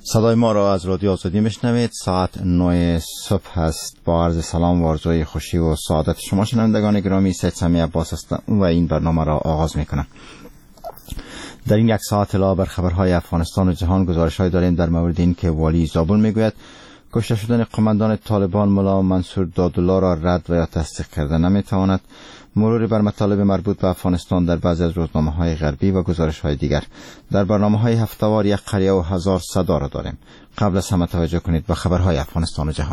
صدای ما را از رادیو آزادی میشنوید. ساعت 9 صبح است. با عرض سلام و آرزوی خوشی و سعادت شما شنوندگان گرامی، سید سمیع عباس هستم و این برنامه را آغاز میکنم. در این یک ساعت علاوه بر خبرهای افغانستان و جهان گزارش‌های داریم در مورد این که والی زابل میگوید کشته شدن قماندان طالبان ملا منصور دادالله را رد و یا تصدیق کرده نمیتواند. مروری بر مطالب مربوط به افغانستان در بعضی از روزنامه‌های غربی و گزارش‌های دیگر. در برنامه‌های هفته‌وار یک قریه و هزار صدا را داریم. قبل از همه توجه کنید به خبرهای افغانستان و جهان.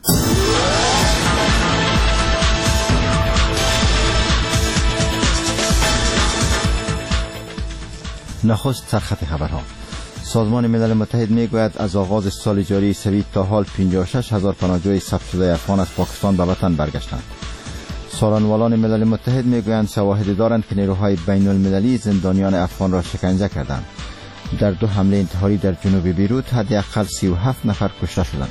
نخست سرخط خبرها. سازمان ملل متحد میگوید از آغاز سال جاری سوی تا حال 56,000 پناهجوی ثبت شده افغان از پاکستان به وطن برگشتند. سالنوالان ملل متحد میگویند شواهدی دارند که نیروهای بین المللی زندانیان افغان را شکنجه کردند. در 2 حمله انتحاری در جنوب بیروت حداقل 37 نفر کشته شدند.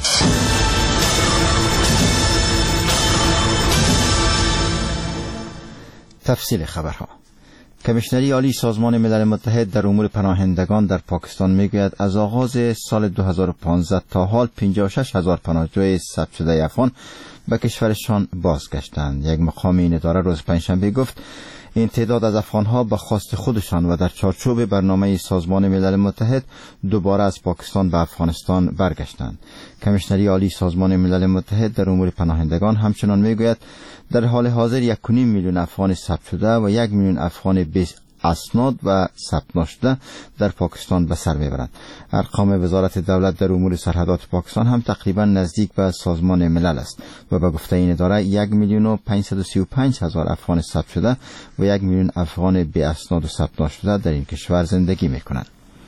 تفصیل خبرها. کمیشنری عالی سازمان ملل متحد در امور پناهندگان در پاکستان میگوید از آغاز سال 2015 تا حال 56,000 پناهجوی ثبت شده افغان به کشورشان بازگشتند. یک مقام این اداره روز پنجشنبه گفت این تعداد از افغانها به خواست خودشان و در چارچوب برنامه سازمان ملل متحد دوباره از پاکستان به افغانستان برگشتند. کمیشنری عالی سازمان ملل متحد در امور پناهندگان همچنان میگوید در حال حاضر 1.5 میلیون افغان ثبت شده و 1 میلیون افغان اسناد و ثبت نشده در پاکستان به سر میبرند. ارقام وزارت دولت در امور سرحدات پاکستان هم تقریبا نزدیک به سازمان ملل است و به گفته این اداره 1,535,000 افغان ثبت شده و 1 میلیون افغان بی اسناد و ثبت نشده در این کشور زندگی میکنند.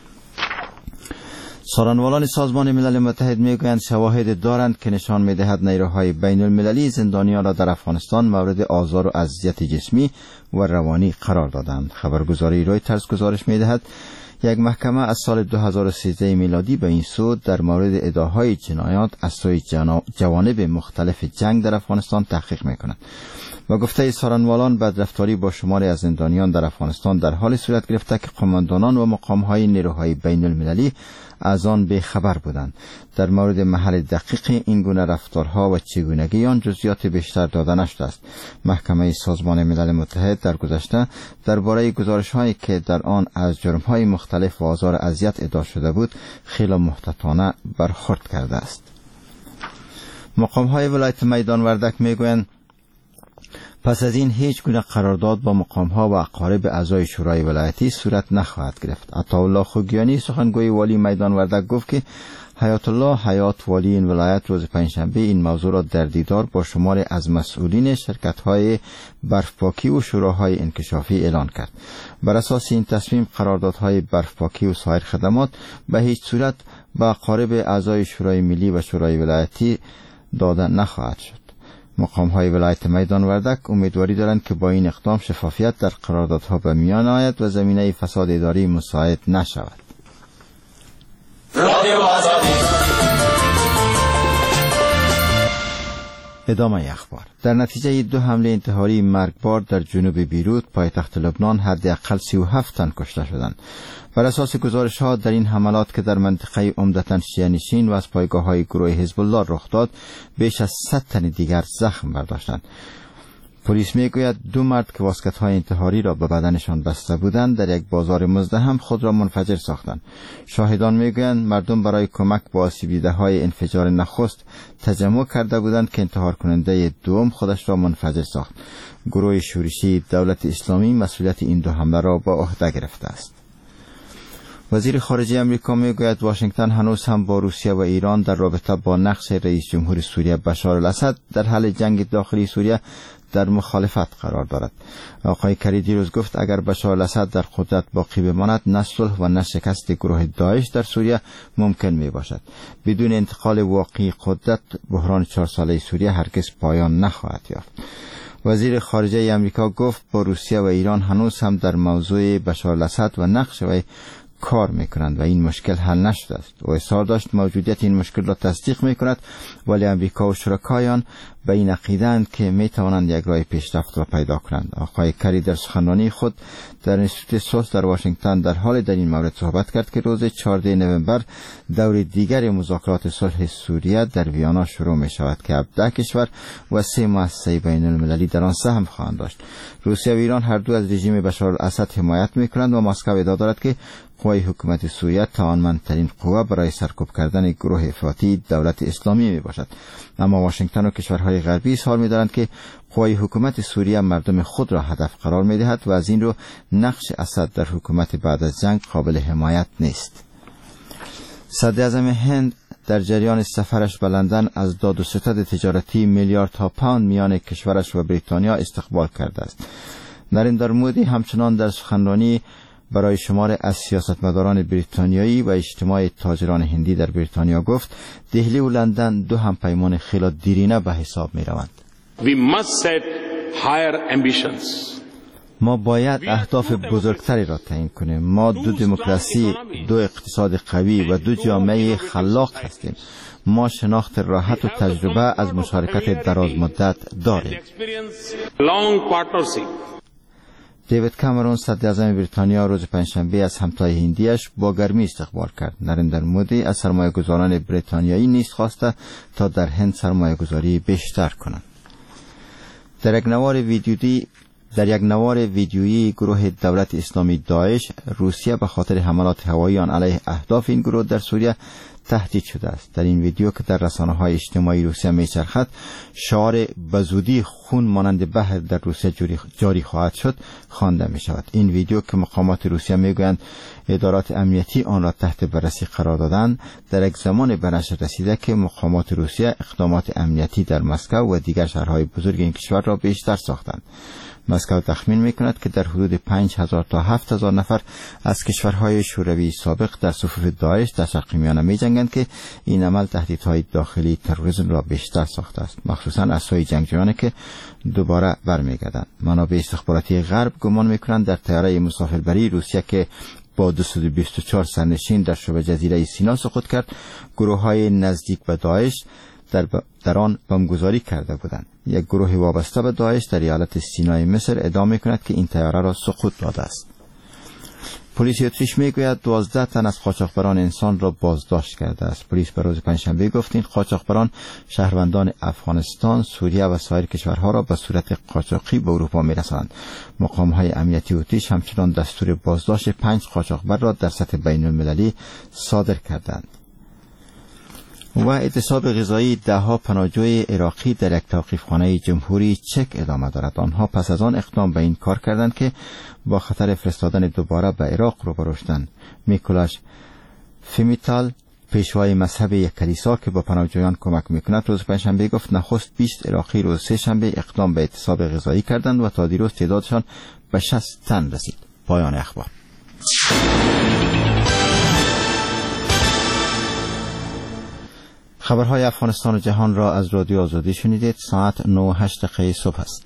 سالنوالان سازمان ملل متحد میگویند شواهد دارند که نشان میدهد نیروهای بین المللی زندانیان را در افغانستان مورد آزار و اذیت جسمی و روانی قرار دادند. خبرگزاری رویترز گزارش میدهد یک محکمه از سال 2013 میلادی به این سو در مورد ادعاهای جنایات از سوی جوانب مختلف جنگ در افغانستان تحقیق میکند. و گفته سالنوالان بدرفتاری با شماری از زندانیان در افغانستان در حال صورت گرفته که قماندانان و مقامهای نیروهای بین المللی از آن به خبر بودند. در مورد محل دقیق این گونه رفتارها و چگونگی آن جزئیات بیشتر داده نشده است. محکمه سازمان ملل متحد در گذشته درباره گزارش‌هایی که در آن از جرم‌های مختلف و آزار و اذیت ادعا شده بود خیلی محتاطانه برخورد کرده است. مقام‌های ولایت میدان وردک میگویند پس از این هیچ گونه قرارداد با مقام‌ها و اقارب اعضای شورای ولایتی صورت نخواهد گرفت. عطاالله خوگیانی سخنگوی والی میدان وردک گفت که حیات الله حیات والی این ولایت روز پنجشنبه این موضوع را در دیدار با شماری از مسئولین شرکت‌های برفپاکی و شوراهای انکشافی اعلان کرد. بر اساس این تصمیم قراردادهای برفپاکی و سایر خدمات به هیچ صورت به اقارب اعضای شورای ملی و شورای ولایتی داده نخواهد شد. مقام‌های ولایت میدان وردک امیدواری دارند که با این اقدام شفافیت در قراردادها به میان آید و زمینه فساد اداری مساعد نشود. ادامه اخبار. در نتیجه 2 حمله انتحاری مرگبار در جنوب بیروت پایتخت لبنان حداقل 37 تن کشته شدند. بر اساس گزارش‌ها در این حملات که در منطقه عمدتاً شیعه نشین و از پایگاه‌های گروه حزب الله رخ داد بیش از 100 تن دیگر زخم برداشتند. پلیس میگوید 2 مرد که واسکت‌های انتحاری را به بدنشان بسته بودند در یک بازار مزدحم خود را منفجر ساختند. شاهدان میگویند مردم برای کمک به آسیب دیده‌های انفجار نخست تجمع کرده بودند که انتحار کننده دوم خودش را منفجر ساخت. گروه شورشی دولت اسلامی مسئولیت این 2 حمله را به عهده گرفته است. وزیر خارجه امریکا میگوید واشنگتن هنوز هم با روسیه و ایران در رابطه با نقش رئیس جمهور سوریه بشار الاسد در حل جنگ داخلی سوریه در مخالفت قرار دارد. آقای کری دیروز گفت اگر بشار الاسد در قدرت باقی بماند نه صلح و نه شکست گروه داعش در سوریه ممکن می باشد. بدون انتقال واقعی قدرت بحران 4 ساله سوریه هرگز پایان نخواهد یافت. وزیر خارجه امریکا گفت با روسیه و ایران هنوز هم در موضوع بشار الاسد و نقش وی کار میکنند و این مشکل حل نشده است. او اصرار داشت موجودیت این مشکل را تصدیق میکند، ولی امریکا و شرکایان به این عقیده‌اند که میتوانند یک راه پیشرفت را پیدا کنند. آقای کری در سخنرانی خود در انستیتوت سوس در واشنگتن در این مورد صحبت کرد که روز 14 نوامبر دور دیگر مذاکرات صلح سوریه در ویانا شروع می شود که 17 کشور و 3 مؤسسه بین المللی در آن سهم خواهند داشت. روسیه و ایران هر دو از رژیم بشار الاسد حمایت می کنند و مسکو ادعا دارد که قوای حکومت سوریه توانمندترین قوه برای سرکوب کردن گروه افراطی دولت اسلامی می باشد. اما واشنگتن و کشورهای غربی اظهار می دارند که قوای حکومت سوریه مردم خود را هدف قرار می دهد و از این رو نقش اسد در حکومت بعد از جنگ قابل حمایت نیست. صدر اعظم هند در جریان سفرش به لندن از داد و ستد تجارتی میلیاردها پوند میان کشورش و بریتانیا استقبال کرده است. نریندر مودی همچنان در سخنرانی برای شمار از سیاستمداران بریتانیایی و اجتماع تاجران هندی در بریتانیا گفت دهلی و لندن دو همپیمان خیلی دیرینه به حساب می روند. We must set higher ambitions. ما باید اهداف بزرگتری را تعیین کنیم. ما دو دموکراسی، دو اقتصاد قوی و دو جامعه خلاق هستیم. ما شناخت راحت و تجربه از مشارکت دراز مدت داریم. دیوید کامرون صدر اعظم بریتانیا روز پنجشنبه از همتای هندیش با گرمی استقبال کرد. نریندر مودی از سرمایه‌گذاران بریتانیایی نیز خواسته تا در هند سرمایه‌گذاری بیشتر کنند. در یک نوار ویدیویی گروه دولت اسلامی داعش روسیه به خاطر حملات هوایی آن علیه اهداف این گروه در سوریه تهدید شده است. در این ویدیو که در رسانه‌های اجتماعی روسیه میچرخد شعار بزودی خون مانند بحر در روسیه جاری خواهد شد خوانده می شود. این ویدیو که مقامات روسیه میگویند ادارات امنیتی آن را تحت بررسی قرار دادند در یک زمان به نشر رسیده که مقامات روسیه اقدامات امنیتی در مسکو و دیگر شهرهای بزرگ این کشور را بیشتر ساختند. مسکو تخمین میکند که در حدود 5000 تا 7000 نفر از کشورهای شوروی سابق در صفوف داعش در شرق میانه می جنگند که این عمل تهدیدهای داخلی تروریسم را بیشتر ساخته است، مخصوصا از سوی جنگجویانی که دوباره برمیگردند. منابع استخباراتی غرب گمان میکنند در طیاره مسافربری روسیه که با 224 سرنشین در شبه جزیره سینا سقوط کرد، گروه‌های نزدیک به داعش در آن بمبگذاری کرده بودند. یک گروه وابسته به داعش در ایالت سینای مصر ادعا می‌کند که این طیاره را سقوط داده است. پلیس اتریش میگوید 12 تن از قاچاقبران انسان را بازداشت کرده است. پلیس به روز پنجشنبه گفت این قاچاقبران شهروندان افغانستان، سوریه و سایر کشورها را به صورت قاچاقی به اروپا می‌رسانند. مقام‌های امنیتی اتریش همچنان دستور بازداشت 5 قاچاقبر را در سطح بین‌المللی صادر کردند. و اعتصاب غذایی ده‌ها پناهجوی عراقی در یک توقیفخانه جمهوری چک ادامه دارد. آنها پس از آن اقدام به این کار کردند که با خطر فرستادن دوباره به عراق روبرو شدند. میکولاش فیمیتال پیشوای مذهب یک کلیسا که با پناهجویان کمک میکند روز پنجشنبه گفت نخست 20 عراقی روز سه شنبه اقدام به اعتصاب غذایی کردند و تا دیروز تعدادشان به 60 تن رسید. پایان اخبار. خبرهای افغانستان و جهان را از رادیو آزادی شنیدید. ساعت 9:08 صبح است.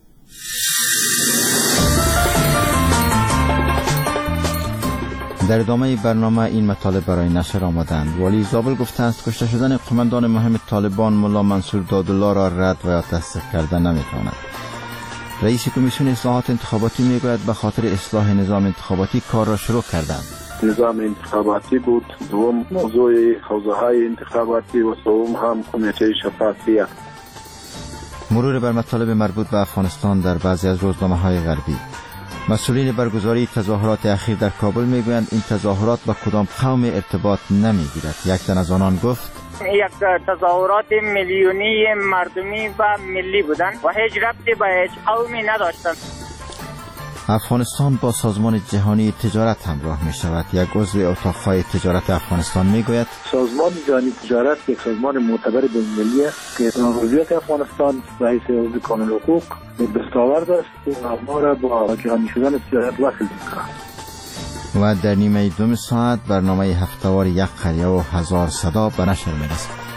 در ادامه برنامه این مطالب برای نشر آمدند. والی زابل گفته است کشته شدن قماندان مهم طالبان ملا منصور دادالله را رد و یا تصدیق کردن نمی‌تواند. رئیس کمیسیون اصلاحات انتخاباتی میگوید به خاطر اصلاح نظام انتخاباتی کار را شروع کردند. نظام انتخاباتی بود، دوم موضوع حوزه‌های انتخاباتی و سوم هم کمیته شفافیت. مرور بر مطالب مربوط به افغانستان در بعضی از روزنامه‌های غربی. مسئولین برگزاری تظاهرات اخیر در کابل میگویند این تظاهرات با کدام قوم ارتباط نمیگیرد. یک تن از آنان گفت یک تظاهرات میلیونی مردمی و ملی بودند و هیچ ربطی به هیچ قومی نداشتند. افغانستان با سازمان جهانی تجارت همراه می شود. یک عضو اتاق‌های تجارت افغانستان می گوید سازمان جهانی تجارت یک سازمان معتبر بین‌المللی است که عضویت افغانستان به حیث عضو کانون حقوق دستاورد است و ما را با جهانی شدن تجارت وصل می‌کند. و در نیمه دوم ساعت برنامه هفته‌وار یک قریه و هزار صدا به نشر می رسد.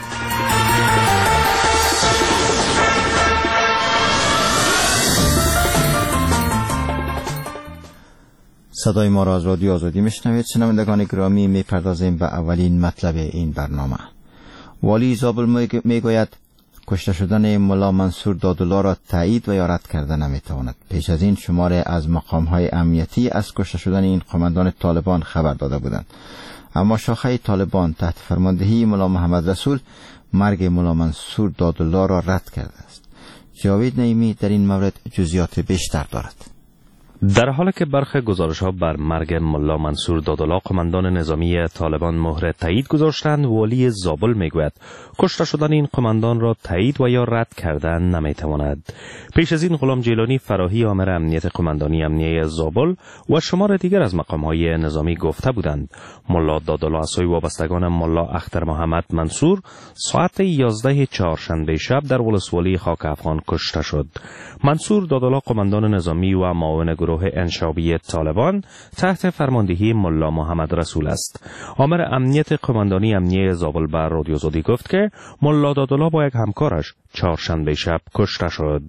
صدای ما را از رادیو آزادی میشنوید. شنوندگان گرامی، میپردازیم به اولین مطلب این برنامه. والی زابل میگوید کشته شدن ملا منصور دادالله را تایید و یا رد کرده نمیتواند. پیش از این شماره از مقام‌های امنیتی از کشته شدن این قماندان طالبان خبر داده بودند، اما شاخه طالبان تحت فرماندهی ملا محمد رسول مرگ ملا منصور دادالله را رد کرده است. جاوید نعیمی در این مورد جزئیات بیشتر دارد. در حالی که برخی گزارش‌ها بر مرگ ملا منصور دادالله قماندان نظامی طالبان مهر تایید گذاشتند، والی زابل میگوید کشته شدن این قماندان را تایید و یا رد کردن نمیتواند. پیش از این غلام جیلانی فراهی آمر امنیت قماندانی امنیه زابل و شمار دیگر از مقام‌های نظامی گفته بودند ملا دادالله از سوی وابستگان ملا اختر محمد منصور ساعت 11 چهارشنبه شب در ولسوالی خاک افغان کشته شد. منصور دادالله قماندان نظامی و معاون گروه انشابی طالبان تحت فرماندهی ملا محمد رسول است. آمر امنیت قماندانی امنیه زابل بر رادیو آزادی گفت که ملا دادالله با یک همکارش چهارشنبه شب کشته شد.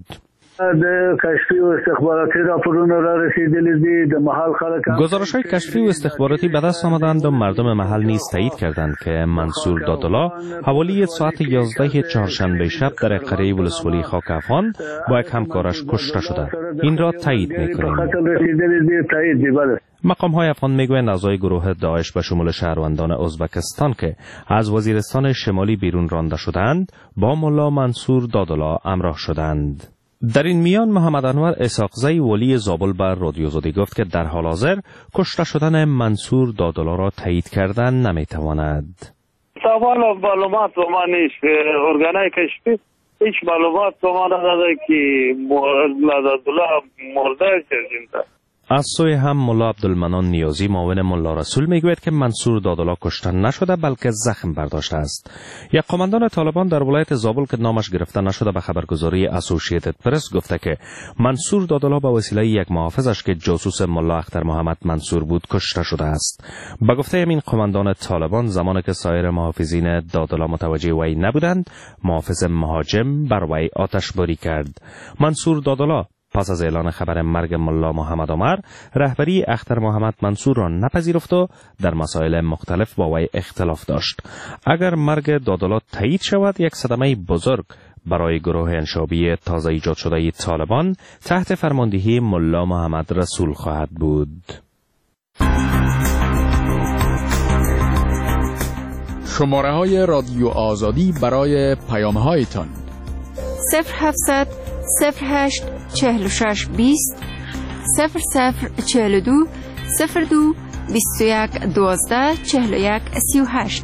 گزارش‌های کشفی و استخباراتی به دست آمدند و مردم محل نیز تایید کردند که منصور دادالله حوالی ساعت 11 چهارشنبه شب در قریه ولسوالی خاک افغان با یک همکارش کشته شده. این را تایید می‌کنیم. مقام‌های افغان میگویند اعضای گروه داعش به شمول شهروندان ازبکستان که از وزیرستان شمالی بیرون رانده شدند با ملا منصور دادالله همراه شدند. در این میان محمد انور اسحاقزی والی زابل بر رادیو آزادی گفت که در حال حاضر کشته شدن منصور دادالله را تایید کردن نمیتواند. سوال معلومات و ما نیست. ارگانای کشفی هیچ معلومات و ما نداده که دادالله مرده شد. از سوی هم ملا عبدالمنان نیازی معاون ملا رسول میگوید که منصور دادالله کشته نشده بلکه زخم برداشته است. یک قماندان طالبان در ولایت زابل که نامش گرفته نشده به خبرگزاری اسوسییتد پرس گفته که منصور دادالله به وسیله یک محافظش که جاسوس ملا اختر محمد منصور بود کشته شده است. به گفته این قماندان طالبان زمانی که سایر محافظین دادالله متوجه وی نبودند، محافظ مهاجم بر وی آتشباری کرد. منصور دادالله پس از اعلان خبر مرگ ملا محمد عمر رهبری اختر محمد منصور را نپذیرفت و در مسائل مختلف با وی اختلاف داشت. اگر مرگ دادالله تایید شود یک صدمه بزرگ برای گروه انشابی تازه ایجاد شده طالبان تحت فرماندهی ملا محمد رسول خواهد بود. شماره های رادیو آزادی برای پیام هایتان 0700 08 46 20 0042 02 21 12 41 38.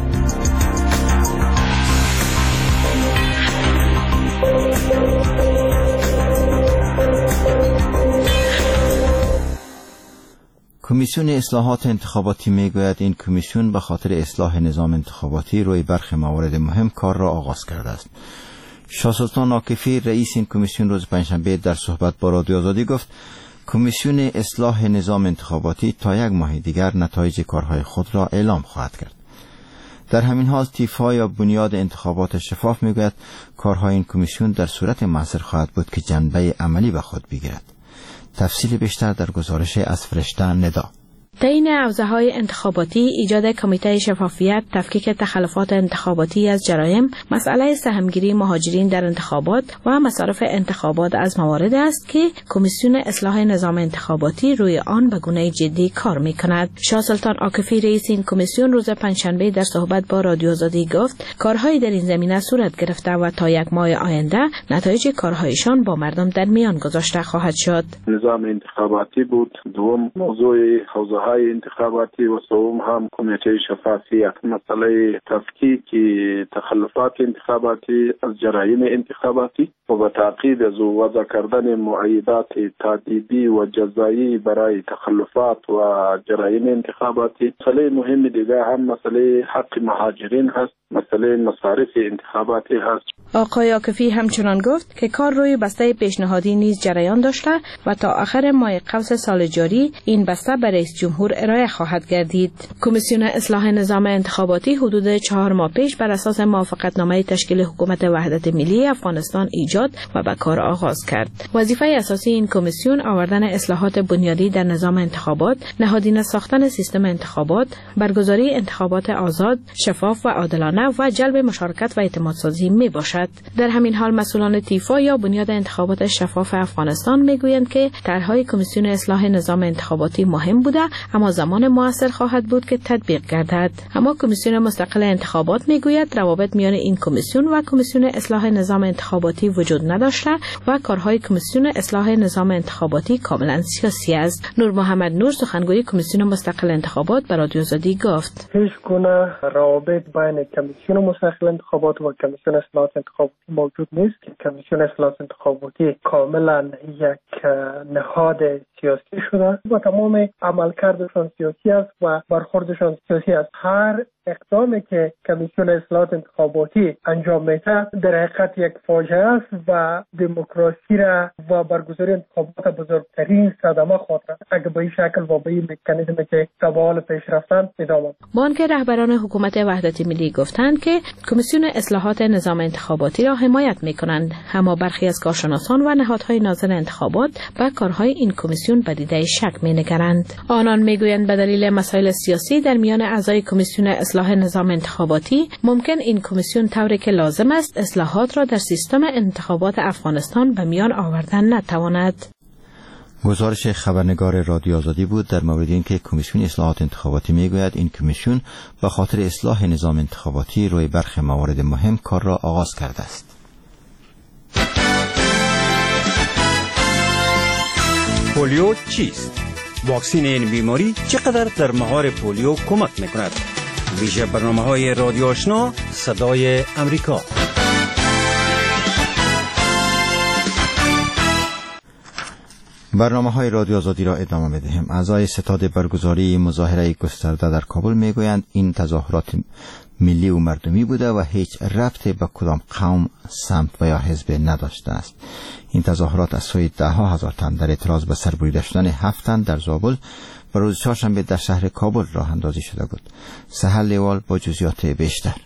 کمیسیون اصلاحات انتخاباتی میگوید این کمیسیون به خاطر اصلاح نظام انتخاباتی روی برخی موارد مهم کار را آغاز کرده است. شاه سلطان عاکفی رئیس این کمیسیون روز پنجشنبه در صحبت با رادیو آزادی گفت کمیسیون اصلاح نظام انتخاباتی تا یک ماه دیگر نتایج کارهای خود را اعلام خواهد کرد. در همین حال تیفا یا بنیاد انتخابات شفاف میگوید کارهای این کمیسیون در صورت موثر خواهد بود که جنبه عملی به خود بگیرد. تفصیل بیشتر در گزارش از فرشته ندا. تعیین حوزه‌های انتخاباتی، ایجاد کمیته شفافیت، تفکیک تخلفات انتخاباتی از جرایم، مسئله سهمگیری مهاجرین در انتخابات و مصارف انتخابات از موارد است که کمیسیون اصلاح نظام انتخاباتی روی آن به گونه جدی کار می‌کند. شاه سلطان عاکفی رئیس این کمیسیون روز پنجشنبه در صحبت با رادیو آزادی گفت کارهای در این زمینه صورت گرفته و تا یک ماه آینده نتایج کارهایشان با مردم در میان گذاشته خواهد شد. نظام انتخاباتی بود، دوم موضوع حوزه های انتخاباتی و سوم هم کمیته شفافیت، مسئله تفکیک تخلفات انتخاباتی از جرایم انتخاباتی و به تعقیب از وضع کردن معایدات تادیبی و جزایی برای تخلفات و جرایم انتخاباتی. مسئله مهم دیگه هم مسئله حق مهاجرین هست. مسئله مصارف انتخاباتی هست. آقای عاکفی همچنان گفت که کار روی بسته پیشنهادی نیز جریان داشته و تا آخر ماه قوس سال جاری این بسته به رئیس جمهور ارائه خواهد گردید. کمیسیون اصلاح نظام انتخاباتی حدود 4 ماه پیش بر اساس موافقتنامه تشکیل حکومت وحدت ملی افغانستان ایجاد و به کار آغاز کرد. وظیفه اساسی این کمیسیون آوردن اصلاحات بنیادی در نظام انتخابات، نهادینه ساختن سیستم انتخابات، برگزاری انتخابات آزاد، شفاف و عادلانه و جلب مشارکت و اعتمادسازی می باشد. در همین حال مسئولان تیفا یا بنیاد انتخابات شفاف افغانستان میگویند که طرحهای کمیسیون اصلاح نظام انتخاباتی مهم بوده اما زمان موثر خواهد بود که تطبیق گردد. اما کمیسیون مستقل انتخابات میگوید روابط میان این کمیسیون و کمیسیون اصلاح نظام انتخاباتی وجود نداشته و کارهای کمیسیون اصلاح نظام انتخاباتی کاملا سیاسی است. نور محمد نور سخنگوی کمیسیون مستقل انتخابات به رادیو آزادی گفت: هیچ گونه روابط بین کمیسیون مستقل انتخابات و کمیسیون اصلاح انتخاباتی موجود نیست. کمیسیون اصلاح انتخاباتی کاملا یک نهاد سیاسی شده و تمام عملکردشان سیاسی است و برخوردشان سیاسی است. هر اقدامی که کمیسیون اصلاح انتخاباتی انجام میده در حقیقت یک فاجعه است و دموکراسی را و برگزاری انتخابات بزرگترین صدمه خاطر اگر به این شکل و به این مکانیزمی که تبال پیش رفتن ادامه. بانک رهبران حکومت وحدت ملی گفتند که کمیسیون اصلاحات نظام انتخاباتی را حمایت میکنند، اما برخی از کارشناسان و نهادهای ناظر انتخابات به کارهای این کمیسیون به دیده شک مینگرند. آنان میگویند به دلیل مسائل سیاسی در میان اعضای کمیسیون اصلاح نظام انتخاباتی ممکن این کمیسیون طوری که لازم است اصلاحات را در سیستم انتخابات افغانستان به میان آوردن نتواند. گزارش خبرنگار رادیو آزادی بود در مورد اینکه کمیسیون اصلاحات انتخاباتی میگوید این کمیسیون به خاطر اصلاح نظام انتخاباتی روی برخی موارد مهم کار را آغاز کرده است. پولیو چیست؟ واکسین این بیماری چقدر در مهار پولیو کمک میکند؟ ویژه برنامه‌های رادیو آشنا صدای امریکا. برنامه‌های رادیو آزادی را ادامه می‌دهیم. اعضای ستاد برگزاری مظاهره گسترده در کابل میگویند این تظاهرات ملی و مردمی بوده و هیچ ربطی به کدام قوم، سمت و یا حزب نداشته است. این تظاهرات از سوی ده‌ها هزار تن در اعتراض به سربریده شدن 7 تن در زابل و روز چهارشنبه در شهر کابل راه اندازی شده بود. سهل لیوال با جزئیات بیشتر.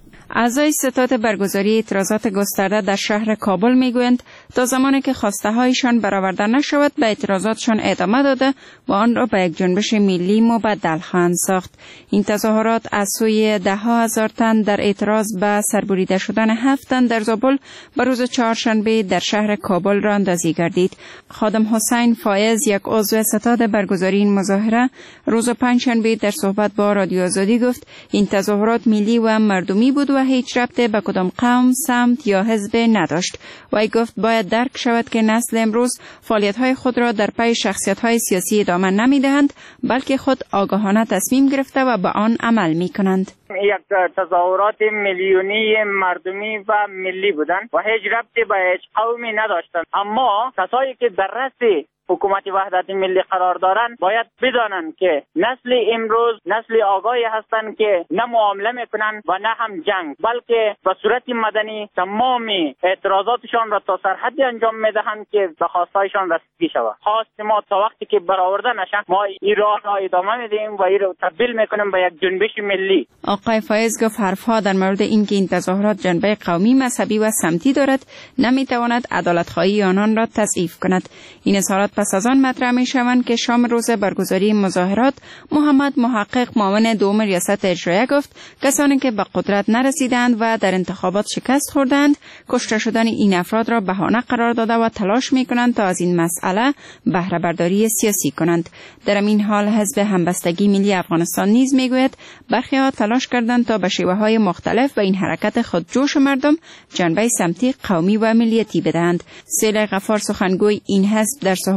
اعضای ستاد برگزاری اعتراضات گسترده در شهر کابل میگویند تا زمانی که خواسته هایشان برآورده نشود به اعتراضاتشان ادامه داده و آن را به یک جنبش ملی مبدل خواهند ساخت. این تظاهرات از سوی 10,000 تن در اعتراض به سربریده شدن 7 تن در زابل به روز چهارشنبه در شهر کابل راه اندازی گردید. خادم حسین فایز، یک عضو ستاد برگزاری این مظاهره، روز پنجشنبه در صحبت با رادیو آزادی گفت این تظاهرات ملی و مردمی بود و هیچ ربطی به کدام قوم، سمت یا حزب نداشت. وی گفت باید درک شود که نسل امروز فعالیت‌های خود را در پی شخصیت‌های سیاسی ادامه نمی‌دهند، بلکه خود آگاهانه تصمیم گرفته و به آن عمل می‌کنند. یک تظاهرات میلیونی مردمی و ملی بودند و هیچ ربطی به هیچ قومی نداشتند، اما کسایی که در رأس حکومت وحدت ملی قرار دارند باید بدانند که نسل امروز نسل آگاهی هستند که نه معامله میکنند و نه هم جنگ، بلکه به صورت مدنی تمام اعتراضاتشان را تا سرحدی انجام میدهند که به خواستایشان رسیدگی شود. خواست ما تا وقتی که برآورده نشه ما این راه را ادامه میدیم و این را تبدیل میکنیم به یک جنبش ملی. آقای فایز گفت حرفها در مورد اینکه این تظاهرات جنبه قومی، مذهبی و سمتی دارد نمیتواند عدالت‌خواهی آنان را تضعیف کند. این اظهارات پس از آن مطرح می‌شوند که شام روز برگزاری مظاهرات محمد محقق معاون دوم ریاست اجرایه گفت کسانی که به قدرت نرسیدند و در انتخابات شکست خوردند کشته شدن این افراد را بهانه قرار داده و تلاش می‌کنند تا از این مسئله بهره برداری سیاسی کنند. در این حال حزب همبستگی ملی افغانستان نیز میگوید برخی‌ها تلاش کردند تا به شیوه‌های مختلف به این حرکت خودجوش مردم جنبه سمتی، قومی و ملیتی بدهند. سیل غفار سخنگوی این حزب در صحبت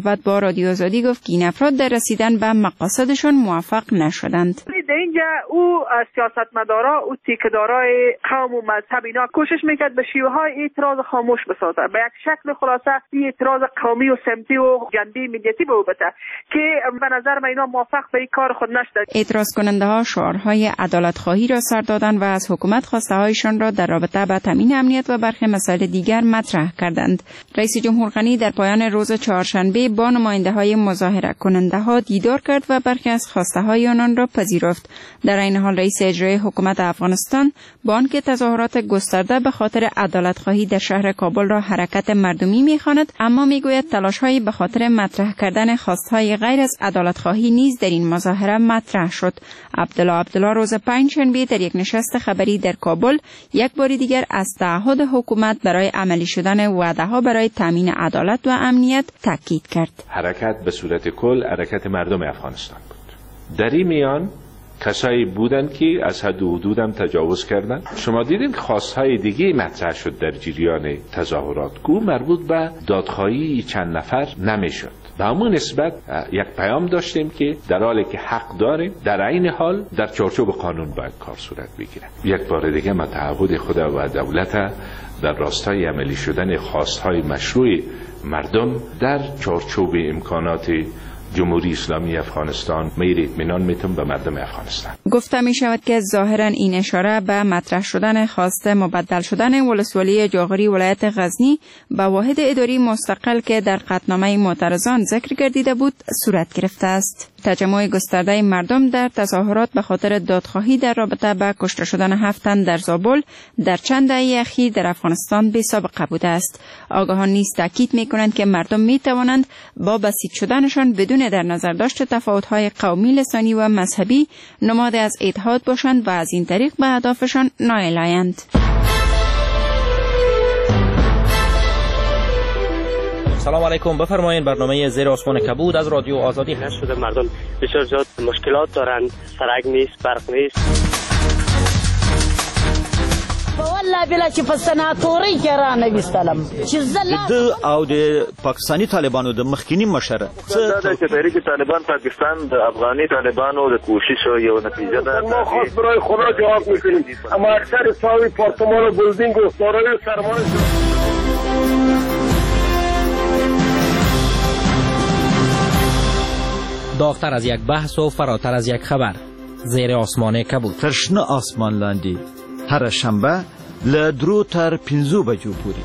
صحبت با رادیو آزادی گفت که این افراد در رسیدن به مقاصدشان موفق نشدند. در اینجا او سیاستمدارا او تیکدارای قوم و مذهب اینا کوشش میکرد به شیوه های اعتراض خاموش بسازه، به یک شکل خلاصه این اعتراض قومی و سمتی و جنبی ملیتی به او بده که به نظر من اینا موفق به این کار خود نشدند. اعتراض کننده ها شعارهای عدالت خواهی را سر دادند و از حکومت خواسته هایشان را در رابطه با تامین امنیت و برخی مسائل دیگر مطرح کردند. رئیس جمهور غنی در پایان روز چهارشنبه با نماینده های مظاهره کننده ها دیدار کرد و برخی از خواسته های آنان را پذیرفت. در این حال رئیس اجرایی حکومت افغانستان با آنکه تظاهرات گسترده به خاطر عدالت خواهی در شهر کابل را حرکت مردمی می‌خواند، اما میگوید تلاش‌هایی به خاطر مطرح کردن خواست‌های غیر از عدالت خواهی نیز در این مظاهره مطرح شد. عبدالله روز پنجشنبه در یک نشست خبری در کابل یک بار دیگر از تعهد حکومت برای عملی شدن وعده‌ها برای تامین عدالت و امنیت تاکید کرد. حرکت به صورت کل حرکت مردم افغانستان بود. در این میان کسایی بودند که از حد و حدود هم تجاوز کردند. شما دیدین که خواستهای دیگه مطرح شد در جریان تظاهرات که مربوط به دادخواهی چند نفر نمیشد. به همون نسبت یک پیام داشتیم که در حالی که حق داریم در عین حال در چارچوب قانون باید کار صورت بگیره. یک بار دیگه من تعهد خدا و دولت در راستای عملی شدن خواستهای مشروع مردم در چارچوب امکانات جمهوری اسلامی افغانستان میر اطمینان میتون به مردم افغانستان. گفته می شود که ظاهرا این اشاره به مطرح شدن خواسته مبدل شدن ولسوالی جاغوری ولایت غزنی به واحد اداری مستقل که در قطعنامه معترضان ذکر گردیده بود صورت گرفته است. تجمع گسترده مردم در تظاهرات به خاطر دادخواهی در رابطه با کشته شدن 7 تن در زابل در چند دهه اخیر در افغانستان بی سابقه بوده است. آگاهان نیز تاکید می‌کنند که مردم می‌توانند با بسیط شدنشان بدون در نظر داشت تفاوت‌های قومی، لسانی و مذهبی نماد از اتحاد باشند و از این طریق به اهدافشان نائل آیند. سلام علیکم، بفرمایید. برنامه زیر آسمان کبود از رادیو آزادی هست. شده مردم بسیار زیاد مشکلات دارند، سرک نیست، برق نیست. والله بلا چې په سناتوري کې را نه وستلم چې د او د پاکستاني طالبانو د مخکینی مشره دا چې تحریک طالبان پاکستان د افغاني طالبانو د کوشش یو نتیجه ده. ما خاص برای خدا جواب میکنیم، اما اکثر ساوی پارتمان و بلدینگ و دارای سرمایه داغتر از یک بحث و فراتر از یک خبر. زیر آسمان کبود. ترشنه آسمان لاندی هر شنبه لدرو تر 5 بجو پوری.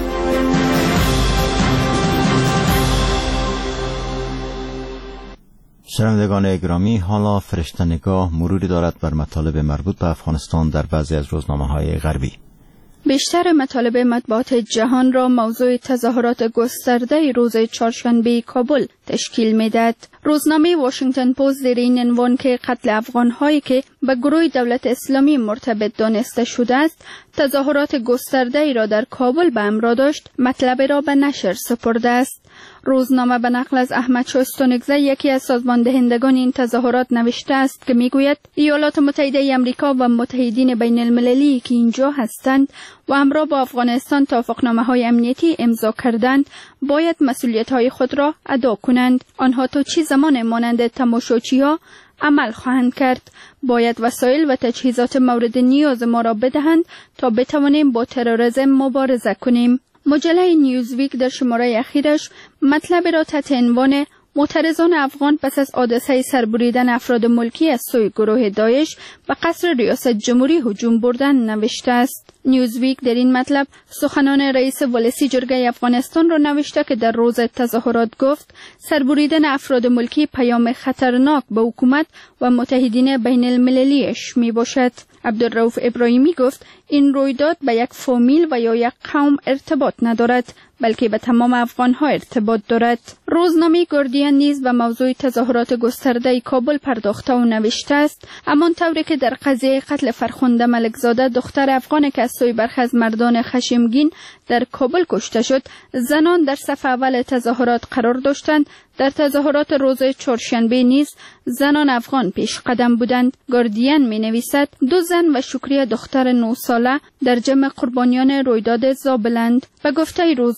شنوندگان گرامی، حالا فرشته نگاه مروری دارد بر مطالب مربوط به افغانستان در بعضی از روزنامه‌های غربی. بیشتر مطالب مطبوعات جهان را موضوع تظاهرات گسترده روز چهارشنبه کابل تشکیل می‌دهد. روزنامه واشنگتن پست زیر این عنوان که قتل افغان‌هایی که به گروه دولت اسلامی مرتبط دانسته شده است، تظاهرات گسترده را در کابل به همراه داشت، مطلب را به نشر سپرده است. روزنامه به نقل از احمد شاه استونگزه، یکی از سازماندهندگان این تظاهرات، نوشته است که میگوید ایالات متحده آمریکا و متحدین بین المللی که اینجا هستند و همراه با افغانستان توافقنامه‌های امنیتی امضا کردند باید مسئولیت‌های خود را ادا کنند. آنها تا چه زمان مانند تماشاچی‌ها عمل خواهند کرد. باید وسایل و تجهیزات مورد نیاز ما را بدهند تا بتوانیم با تروریسم مبارزه کنیم. مجله نیوزویک در شماره اخیرش مطلب را تحت عنوان معترضان افغان پس از حادثه سربریدن افراد ملکی از سوی گروه داعش به قصر ریاست جمهوری هجوم بردن نوشته است. نیوزویک در این مطلب سخنان رئیس ولسی جرگه افغانستان را نوشته که در روز تظاهرات گفت سربریدن افراد ملکی پیام خطرناک به حکومت و متحدین بین المللیش می باشد. عبدالرؤوف ابراهیمی گفت این رویداد به یک فامیل و یا یک قوم ارتباط ندارد، بلکه به تمام افغان‌ها ارتباط دارد. روزنامه گاردین نیز به موضوع تظاهرات گسترده کابل پرداخته و نوشته است همان طوری که در قضیه قتل فرخنده ملکزاده دختر افغان که از سوی برخی از مردان خشمگین در کابل کشته شد، زنان در صف اول تظاهرات قرار داشتند. در تظاهرات روز چهارشنبه نیز زنان افغان پیش قدم بودند. گاردین می نویسد 2 زن و شکریه دختر 9 ساله در جمع قربانیان رویداد زابلند. به گفته روزنامه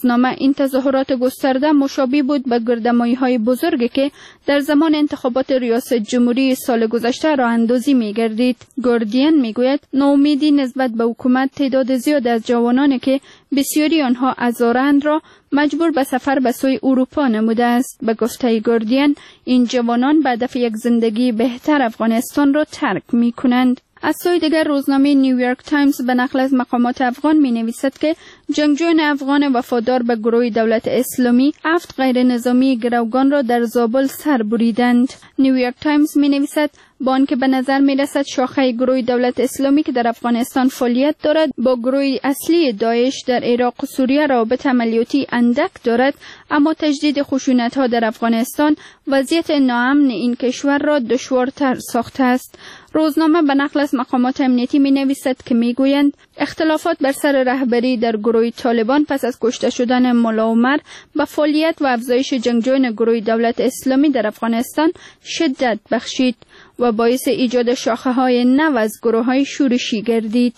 روزنامه این تظاهرات گسترده مشابه بود به گردهمایی‌های بزرگی که در زمان انتخابات ریاست جمهوری سال گذشته راه اندازی می‌گردید. گاردین میگوید ناامیدی نسبت به حکومت تعداد زیاد از جوانانی که بسیاری آنها ازارند را مجبور به سفر به سوی اروپا نموده است. به گفته گاردین این جوانان به هدف یک زندگی بهتر افغانستان را ترک می‌کنند. از سوی دیگر روزنامه نیویورک تایمز به نقل از مقامات افغان می نویسد که جنگجویان افغان وفادار به گروه دولت اسلامی 7 غیر نظامی گروگان را در زابل سر بریدند. نیویورک تایمز می نویسد با آنکه به نظر می رسد شاخه گروه دولت اسلامی که در افغانستان فعالیت دارد با گروه اصلی داعش در عراق و سوریه رابط عملیاتی اندک دارد، اما تجدید خشونت ها در افغانستان وضعیت ناامن این کشور را دشوارتر ساخته است. روزنامه به نقل از مقامات امنیتی می نویسد که می گویند اختلافات بر سر رهبری در گروه طالبان پس از کشته شدن ملا عمر به فعالیت و افزایش جنگجویان گروه دولت اسلامی در افغانستان شدت بخشید و باعث ایجاد شاخه های نو از گروه های شورشی گردید.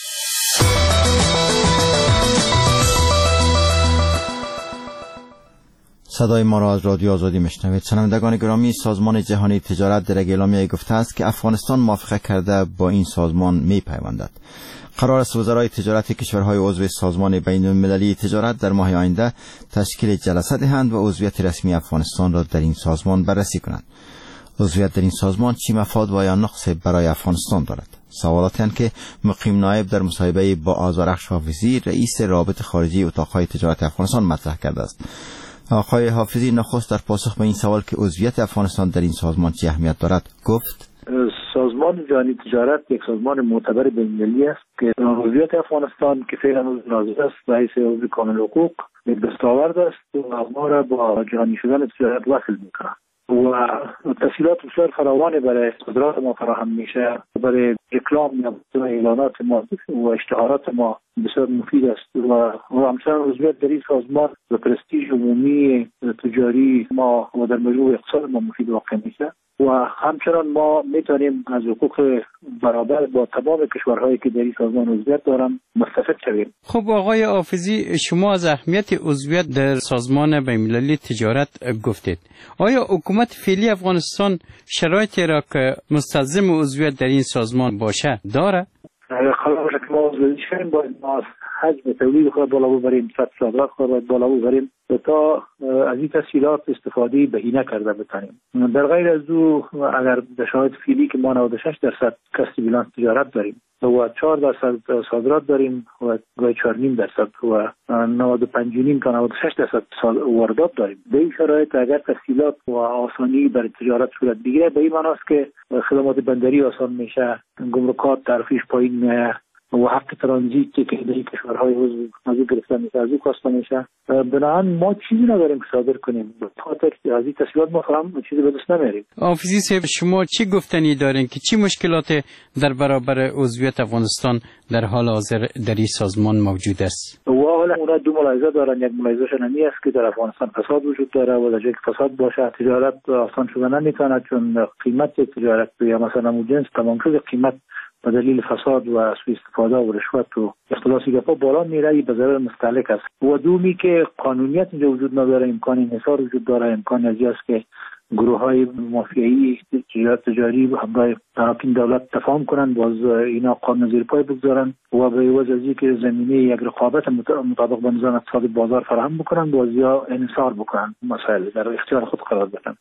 صدای ما را از رادیو آزادی میشنوید. شنوندگان گرامی، سازمان جهانی تجارت در اعلامیه گفته است که افغانستان موافقه کرده با این سازمان میپیوندد. قرار است وزرای تجارت کشورهای عضو سازمان بین المللی تجارت در ماه آینده تشکیل جلسه دهند و عضویت رسمی افغانستان را در این سازمان بررسی کنند. عضویت در این سازمان چی مفاد و یا نقص برای افغانستان دارد؟ سوالاتی است که مقیم نایب در مصاحبه با آذرخش حافظی رئیس رابطه خارجی اتاقهای تجارت افغانستان مطرح کرده است. آقای حافظی نخست در پاسخ به این سوال که عضویت افغانستان در این سازمان چه اهمیت دارد گفت: سازمان جهانی تجارت یک سازمان معتبر بین‌المللی است که عضویت افغانستان که فعلا عضو ناظر است و حیث عضو کامل حقوق یک دستاورد است و ما را با جهانی شدن تجارت وصل می‌کند و تسهیلات بسیار فراوان برای صادرات ما فراهم میشه. برای رکلام یا اعلانات ما و اشتهارات ما بسیار مفید است و همچنان عضویت در این سازمان و پرستیژ عمومی تجاری ما و در مجموع اقتصاد ما مفید واقع میشه و همچنان ما میتونیم از حقوق برابر با تمام کشورهایی که در این سازمان عضویت دارن مستفید شویم. خب آقای حافظی، شما از اهمیت عضویت در سازمان بین‌المللی تجارت گفتید. آیا حکومت فعلی افغانستان شرایطی را که مستلزم عضویت در این سازمان باشه داره؟ خلاصه که ما عضویت شویم باید ما حجم تولید خود بالا ببریم، سطح صادرات خود بالا ببریم تا از این تسهیلات استفاده بهینه کرده بتانیم. در غیر از او اگر در شرایط فعلی که ما 96% کسب بیلانس تجارت داریم و 4% صادرات داریم و 4.5% و 95.5 تا 96% واردات داریم، به این شرایط اگر تسهیلات و آسانی برای تجارت صورت بگیره به این معنی است که خدمات بندری آسان میشه، گمرکات تعرفیش پایین میاد و حق ترانزیت که در کشورهای عضو گرفتن میشه از او کاسته میشه. بنابراین ما چیزی نداریم که صادر کنیم، خاطر از این تسهیلات ما فهم چیزی به دست نمیاریم. حافظی صاحب، شما چی گفتنی دارین که چی مشکلات در برابر عضویت افغانستان در حال حاضر در این سازمان موجود است؟ و حالا اونا دو ملاحظه دارن. یک ملاحظه‌شون این است که در افغانستان فساد وجود داره و در جایی که فساد باشه تجارت آسان شدن نمیتونه، چون قیمت تجارت یا مثلا جنس تمام شده قیمت به دلیل فساد و سوء استفاده و رشوت و اختلاس گپا بالا میره، به ضرر مستهلک است. و دومی که قانونیت اینجا وجود نداره، امکان انحصار وجود داره، امکان ازی است که گروه‌های مافیایی تجاری همراه حاکم دولت تفاهم کنند، باز اینا قانون زیر پای بگذارن و به عوض از اینکه زمینه یک رقابت مطابق با نظام اقتصادی بازار فراهم بکنند، باز یا انحصار بکنند، مسائل در اختیار خود قرار بدن.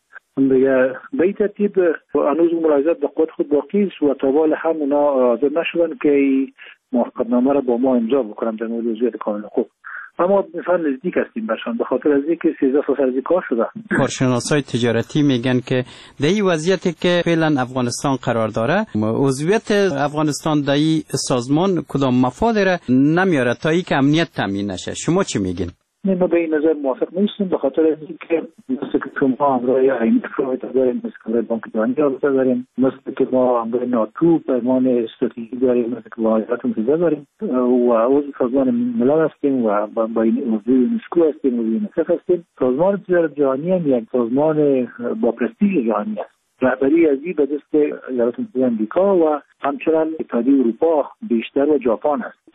به این ترتیب هنوز ملاحظات به قوت خود باقی است و تا حال هم اونا حاضر نشدن که موافقتنامه را با ما امضا بکنن در مورد عضویت کامل حقوق. اما مثلا نزدیک هستیم برشان به خاطر از اینکه 13 سال سر کار شده. کارشناسای تجارتی میگن که در این وضعیتی که فعلا افغانستان قرار داره، عضویت افغانستان در این سازمان کدام مفاد را نمیاره تا اینکه امنیت تامین نشه. شما چی میگین؟ ما به این نظر موافق نیستیم به خاطر اینکه مثل که شما همراه IMF رابطه داریم، مثل که بانک جهانی رابطه داریم، مثل که ما همراه ناتو پیمان استراتژیکی داریم، مثل که با ایالات متحده داریم و عضو سازمان ملل هستیم و با این عضو یونسکو هستیم و یونیسف هستیم. سازمان تجارت جهانی هم یک سازمان با پرستیژ جهانی است. رهبری از این به دست ایالات متحده آمریکا و همچنان اتحادیه اروپا بیشتر و ژاپن است.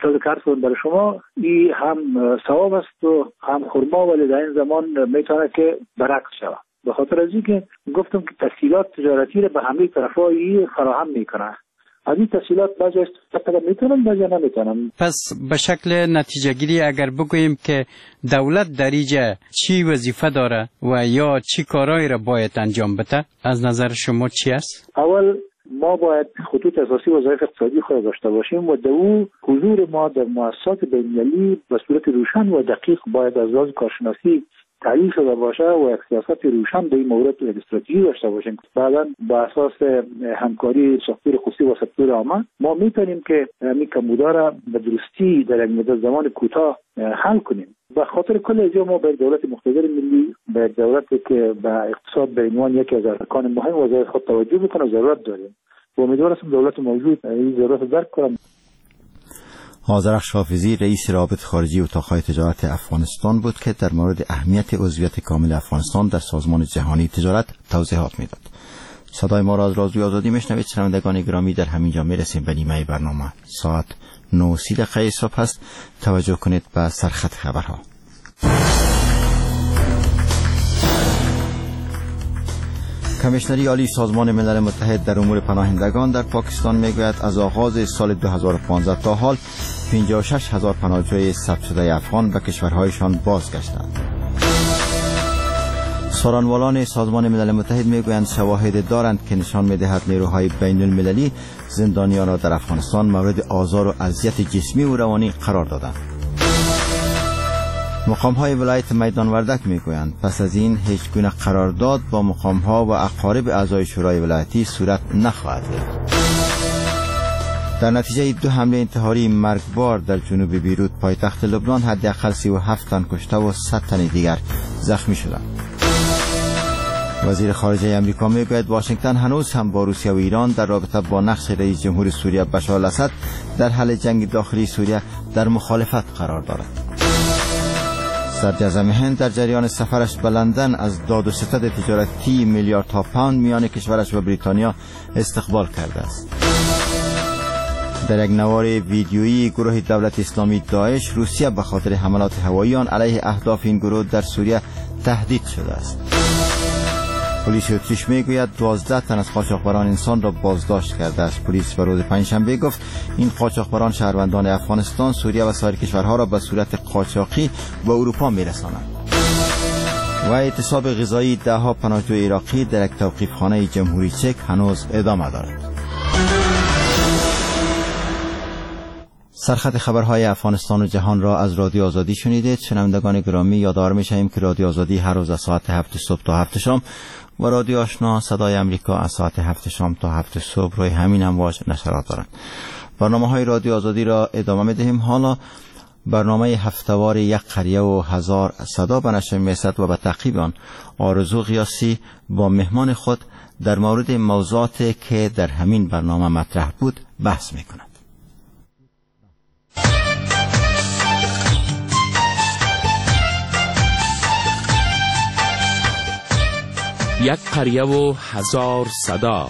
چون که عرض برای شما این هم ثواب است و هم خرما، ولی در این زمان میتونه که برعکس شود. به خاطر از اینکه گفتم که تسهیلات تجارتی را به همه طرفای فراهم میکنه. از این تسهیلات بعضی استفاده میتونن، بعضی نمیتونن. پس به شکل نتیجه گیری اگر بگوییم که دولت در اینجا چی وظیفه داره و یا چی کارایی را باید انجام بده، از نظر شما چی است؟ اول ما باید خطوط اساسی وظایف اقتصادی خود داشته باشیم و در حضور ما در مؤسسات بین‌المللی به صورت روشن و دقیق باید از لحاظ کارشناسی تحلیل شده باشه و یک سیاست روشن در این مورد استراتژی داشته باشیم. بعداً با اساس همکاری سکتور خصوصی و سکتور عامه ما میتونیم که این کمبودا را به درستی در یک مدت زمان کوتاه حل کنیم. به خاطر کل اینجا ما به دولت مقتدر ملی، به دولتی که به اقتصاد به عنوان یکی از ارکان مهم وظایف خود توجه بکنه ضرورت داریم و امیدوارم دولت موجود این ضرورت درک کنه. آذرخش حافظی رئیس رابط خارجی اتاق‌های تجارت افغانستان بود که در مورد اهمیت عضویت کامل افغانستان در سازمان جهانی تجارت توضیحات میداد. صدای ما را از رادیو آزادی میشنوید. شنوندگان گرامی، در همینجا میرسیم به نیمه برنامه. ساعت 9:30 صبح است. توجه کنید به سرخط خبرها. کمیشنری عالی سازمان ملل متحد در امور پناهندگان در پاکستان میگوید از آغاز سال 2015 تا حال 56,000 پناهجوی ثبت شده افغان به کشورهایشان بازگشتند. سارنوالان سازمان ملل متحد میگویند شواهد دارند که نشان میدهد نیروهای بین المللی زندانیان را در افغانستان مورد آزار و اذیت جسمی و روانی قرار دادند. مقام‌های ولایت میدان وردک میگویند پس از این هیچ گونه قرارداد با مقام‌ها و اقارب اعضای شورای ولایتی صورت نخواهد گرفت. در نتیجه 2 حمله انتحاری مرگبار در جنوب بیروت پایتخت لبنان حداقل 37 تن کشته و 100 تن دیگر زخمی شدند. وزیر خارجه امریکا میگوید واشنگتن هنوز هم با روسیه و ایران در رابطه با نقش رئیس جمهور سوریه بشار الاسد در حل جنگ داخلی سوریه در مخالفت قرار دارد. صدراعظم هند در جریان سفرش به لندن از داد و ستد تجارتی میلیاردها پوند میان کشورش و بریتانیا استقبال کرده است. در یک نوار ویدیویی گروه دولت اسلامی داعش روسیه به خاطر حملات هوایی آن علیه اهداف این گروه در سوریه تهدید شده است. پلیس اتریش میگوید 12 تن از قاچاقبران انسان را بازداشت کرده است. پلیس به روز پنجشنبه گفت این قاچاقبران شهروندان افغانستان، سوریه و سایر کشورها را به صورت قاچاقی به اروپا میرسانند. و اعتصاب غذایی دهها پناهجوی عراقی در یک توقیفخانه جمهوری چک هنوز ادامه دارد. سرخط خبرهای افغانستان و جهان را از رادیو آزادی شنیدید. شنوندگان گرامی، یادآور می‌شویم که رادیو آزادی هر روز از ساعت 7 صبح تا 7 شام و رادیو آشنا صدای امریکا از ساعت 7 شام تا 7 صبح روی همین امواج نشرات دارند. برنامه‌های رادیو آزادی را ادامه می‌دهیم. حالا برنامه هفته‌وار یک قریه و 1000 صدا به نشر می‌رسد و به تعقیب آن آرزو قیاسی با مهمان خود در مورد موضوعاتی که در همین برنامه مطرح بود بحث می‌کند. یک قریه و 1000 صدا.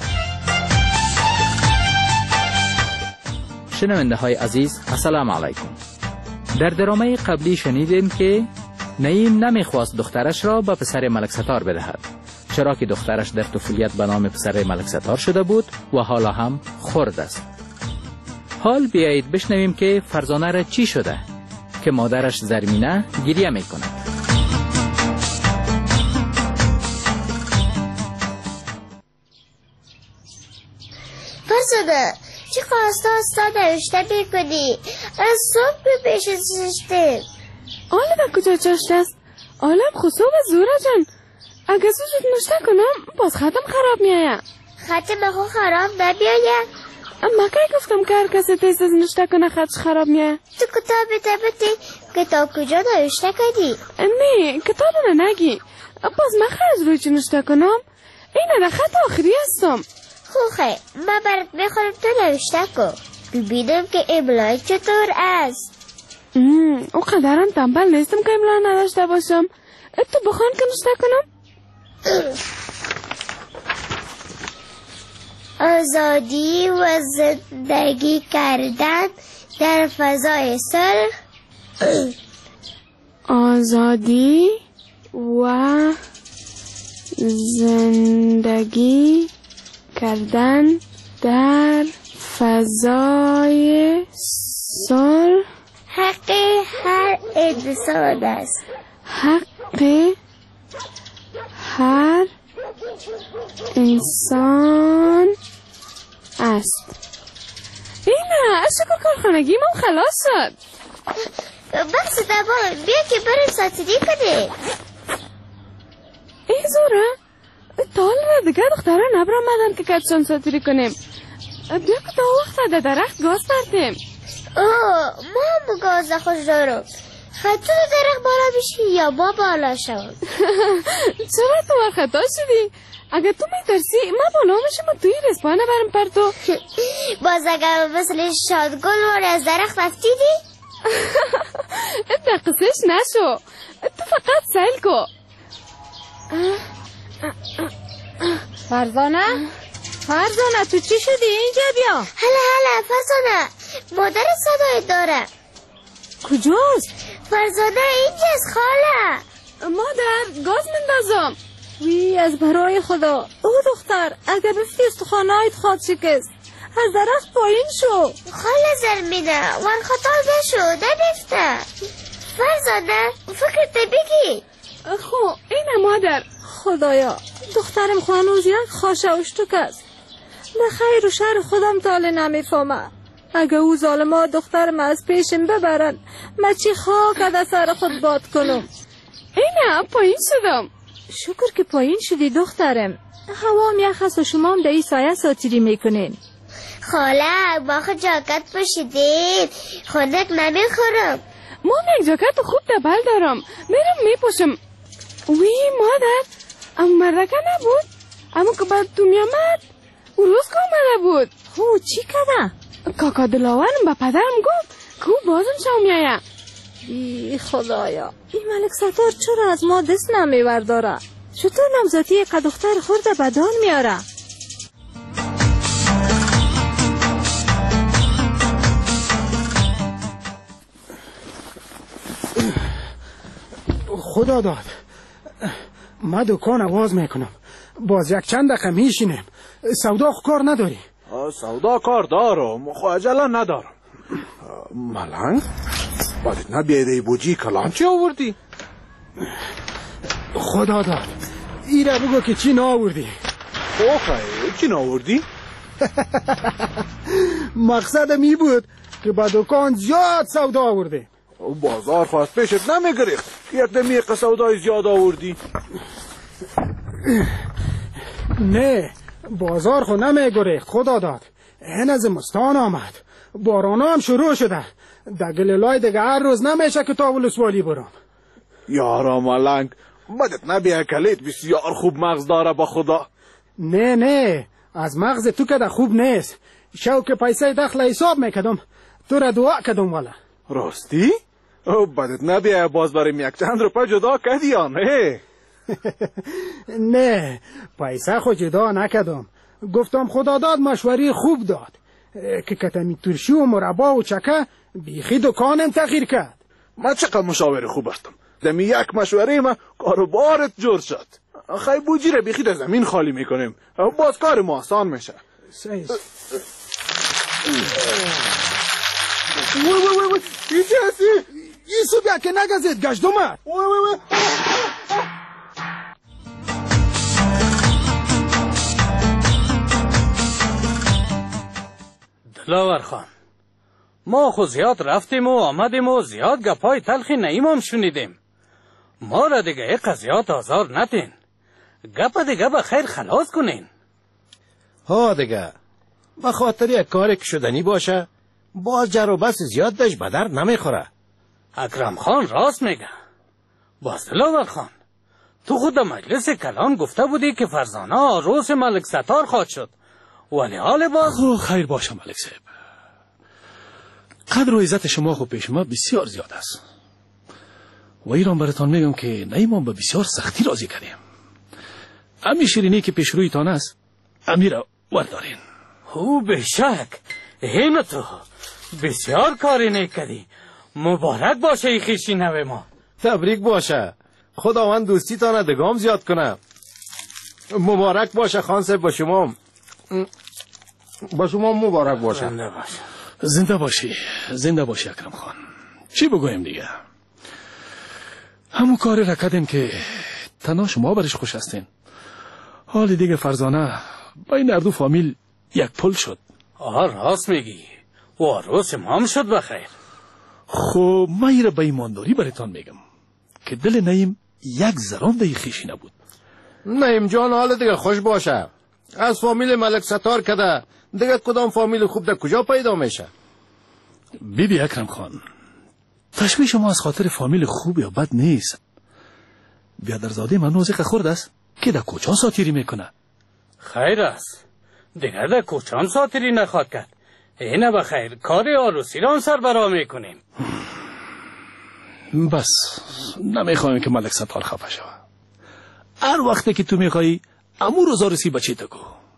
شنونده های عزیز، السلام علیکم. در درامه قبلی شنیدیم که نعیم نمیخواست دخترش را به پسر ملک ستار بدهد، چرا که دخترش در طفولیت به نام پسر ملک ستار شده بود و حالا هم خرد است. حال بیایید بشنویم که فرزانه را چی شده که مادرش زرمینه گریه میکند. فرزانه چی خواسته هستا نوشته میکنی؟ از صبح پیش چشته. آلم کجا چشته است؟ آلم خصوب زورا جان. اگه زود نوشته کنم باز ختم خراب میاید. ختم خو خراب نمیاید؟ اما که گفتم که هر کسی تیز از نوشته کنه خطش خراب میاید. تو کتاب کجا نوشته کنی؟ نه کتاب نگی. باز من خرج روی چی نوشته کنم؟ اینه خط آخری هستم. خوخه من برات میخورم تو نوشته کن ببینم که املای چطور است. او قدرم تنبل نیستم که املا نداشته باشم. تو بخوان که نوشته کنم. آزادی و زندگی کردن در فضای صلح آزادی و زندگی کردن در فضای صلح حق هر انسان است. حق هر انسان است. اینا از شکر کارخانگی ما خلاص شد. بخش دبا بیا که بریم ساتیری کنیم. ای زوره تا حالا دیگه دخترها نبرامدن که کتشان ساتیری کنیم. بیا که تا وقت در درخت گاز پرتیم. ما هم گاز خوش دارم. خطو درخت بالا بشی یا ما بالا شد. چرا تو خطا شدی؟ اگه تو میترسی ما بالا میشم و توی رسپانه برم پرتو. باز اگه مثل شادگل وار از درخت رفتیدی؟ دقیقش نشو، تو فقط سیل کو. فرزانه تو چی شدی؟ اینجا بیا. هلا فرزانه، مادر صدای داره. کجاست؟ فرزانه اینجاست خاله. مادر گاز مندازم. وی از برای خدا او دختر اگه بفتی استخوانایت خواد شکست. از درخت پایین شو. خاله زرمینه وان خطا نشو نبفته. فرزانه فکر بگی. خو اینه مادر. خدایا دخترم خانوز یک خاشه اشتک است. به خیر و شر خودم تاله نمیفهمه. اگه او ظالما دخترم از پیشم ببرن من چی خاک از سر خود باد کنم. اینه پایین شدم. شکر که پایین شدی دخترم. هوام یخ است و شما هم در این سایه ساتیری میکنین. خاله ما خود جاکت پوشیدیم خودک نمیخورم. ما یک جاکت خوب دبل دارم میرم میپوشم. وی مادر اما مرکه نبود اما که بعد تو میامد او روز که آمده بود. هو چی کده؟ کاکا دلاورم با پدرم گفت که او بازم شو میایه. ای خدایا این ملک ستار چرا از ما دست نمیورداره؟ چطور نمزاتی که دختر خورده بدان میاره؟ خدا داد ما دکان آواز میکنم باز یک چند دقیقه میشینیم. سودا کار نداری؟ سودا کار دارم خو عجله ندارم. ملنگ باید نبیده بوجی کلان چی آوردی؟ خدا داد ایره بگو که چی ناوردی؟ اوخه چی ناوردی؟ مقصدم ای بود که با دکان زیاد سودا آورده. بازار خواست پیشت نمیگریخت یک دمیق سودای زیاد آوردی؟ نه بازار خو نمیگریخت خدا داد. این از مستان آمد بارانا هم شروع شده. دگللای دیگه هر روز نمیشه که تاول سوالی برام. یارا ملنگ بدت نبیه کلیت بسیار خوب مغز داره با خدا. نه از مغز تو که خوب نیست. شو که پیسه دخل حساب میکدم تو را دعا کدم والا. راستی؟ بدت نبیه باز بریم یک چند روپه جدا کدی یا نه؟ نه پیسه خود جدا نکدم. گفتم خدا داد مشوری خوب داد که کتمی ترشی و مربا و چکه بیخی دکانم تغییر کرد. من چقدر مشاور خوب هستم. دمی یک مشوره ما کاروبارت جور شد. خیلی بوجی را بیخی در زمین خالی میکنیم باز کار ما آسان میشه. وای ایچه هستی؟ ایسو بیا که نگذید گشت اومد. دلاور خان ما خو زیاد رفتیم و آمدیم و زیاد گپای تلخی نایمام شنیدیم. ما را دیگه یک قضیات آزار نتین. گپ دیگه به خیر خلاص کنین. ها دیگه به خاطر یک کاری که شدنی باشه باز جر و بس زیاد دش به درد نمیخوره. اکرم خان راست میگه. باز دلاور خان تو خود مجلس کلان گفته بودی که فرزانه عروس ملک ستار خواهد شد ولی حال باز خیر باشه ملک صاحب. قدر و عزت شما خو پیش ما بسیار زیاد است و ایران براتان میگم که نیمان به بسیار سختی راضی کردیم. امی شیرینی که پیش رویتان است امی را وردارین. او بشک این تو بسیار کاری نیکدی. مبارک باشه ای خویشی نوه ما. تبریک باشه. خداوند دوستی تا ندگام زیاد کنه. مبارک باشه خان صاحب. با شما مبارک باشه. زنده باشی اکرم خان. چی بگویم دیگه؟ همون کاری را کردیم که تنها شما برش خوش هستین. حال دیگه فرزانه بین اردو فامیل یک پل شد. راست میگی. و عروس ما هم شد بخیر. خب من ایره به ایمانداری براتان میگم که دل نعیم یک ذره دی خویشی نبود. نعیم جان حال دیگه خوش باشه. از فامیل ملک ستار کده دیگه کدام فامیل خوب در کجا پیدا میشه؟ بیبی اکرم خان، تشویش ما از خاطر فامیل خوب یا بد نیست. بیادرزاده من نوزق خورد است که در کوچان ساتیری میکنه. خیر است. دیگر در کوچان ساتیری نخواد کرد. اینه بخیر کار عروسی را سر برا میکنیم. بس نمیخوایم که ملک ستار خفه شوه. هر وقتی که تو میخوایی امو روز عروسی بچه تکو.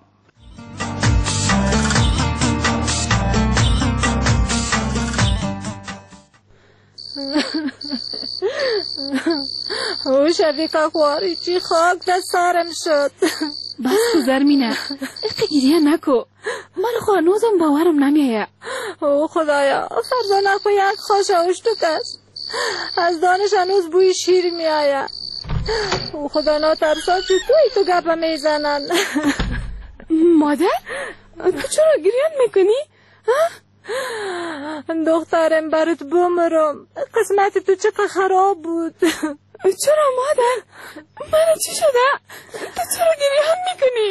او شفیقه خواری چی خاک در سرم شد. بس زرمینه اقی گریه نکو. من خوانوزم باورم نمیه. او خدایا فرزانه خو یک خاش اشتوک است. از دانش هنوز بوی شیر می آید. او خدا ناترسا چطوری تو گپه میزنن. مادر تو چرا گریه میکنی؟ دخترم برات بمرم. قسمت تو چقدر خراب بود. چرا مادر؟ من چی شده؟ تو چرا گریه هم میکنی؟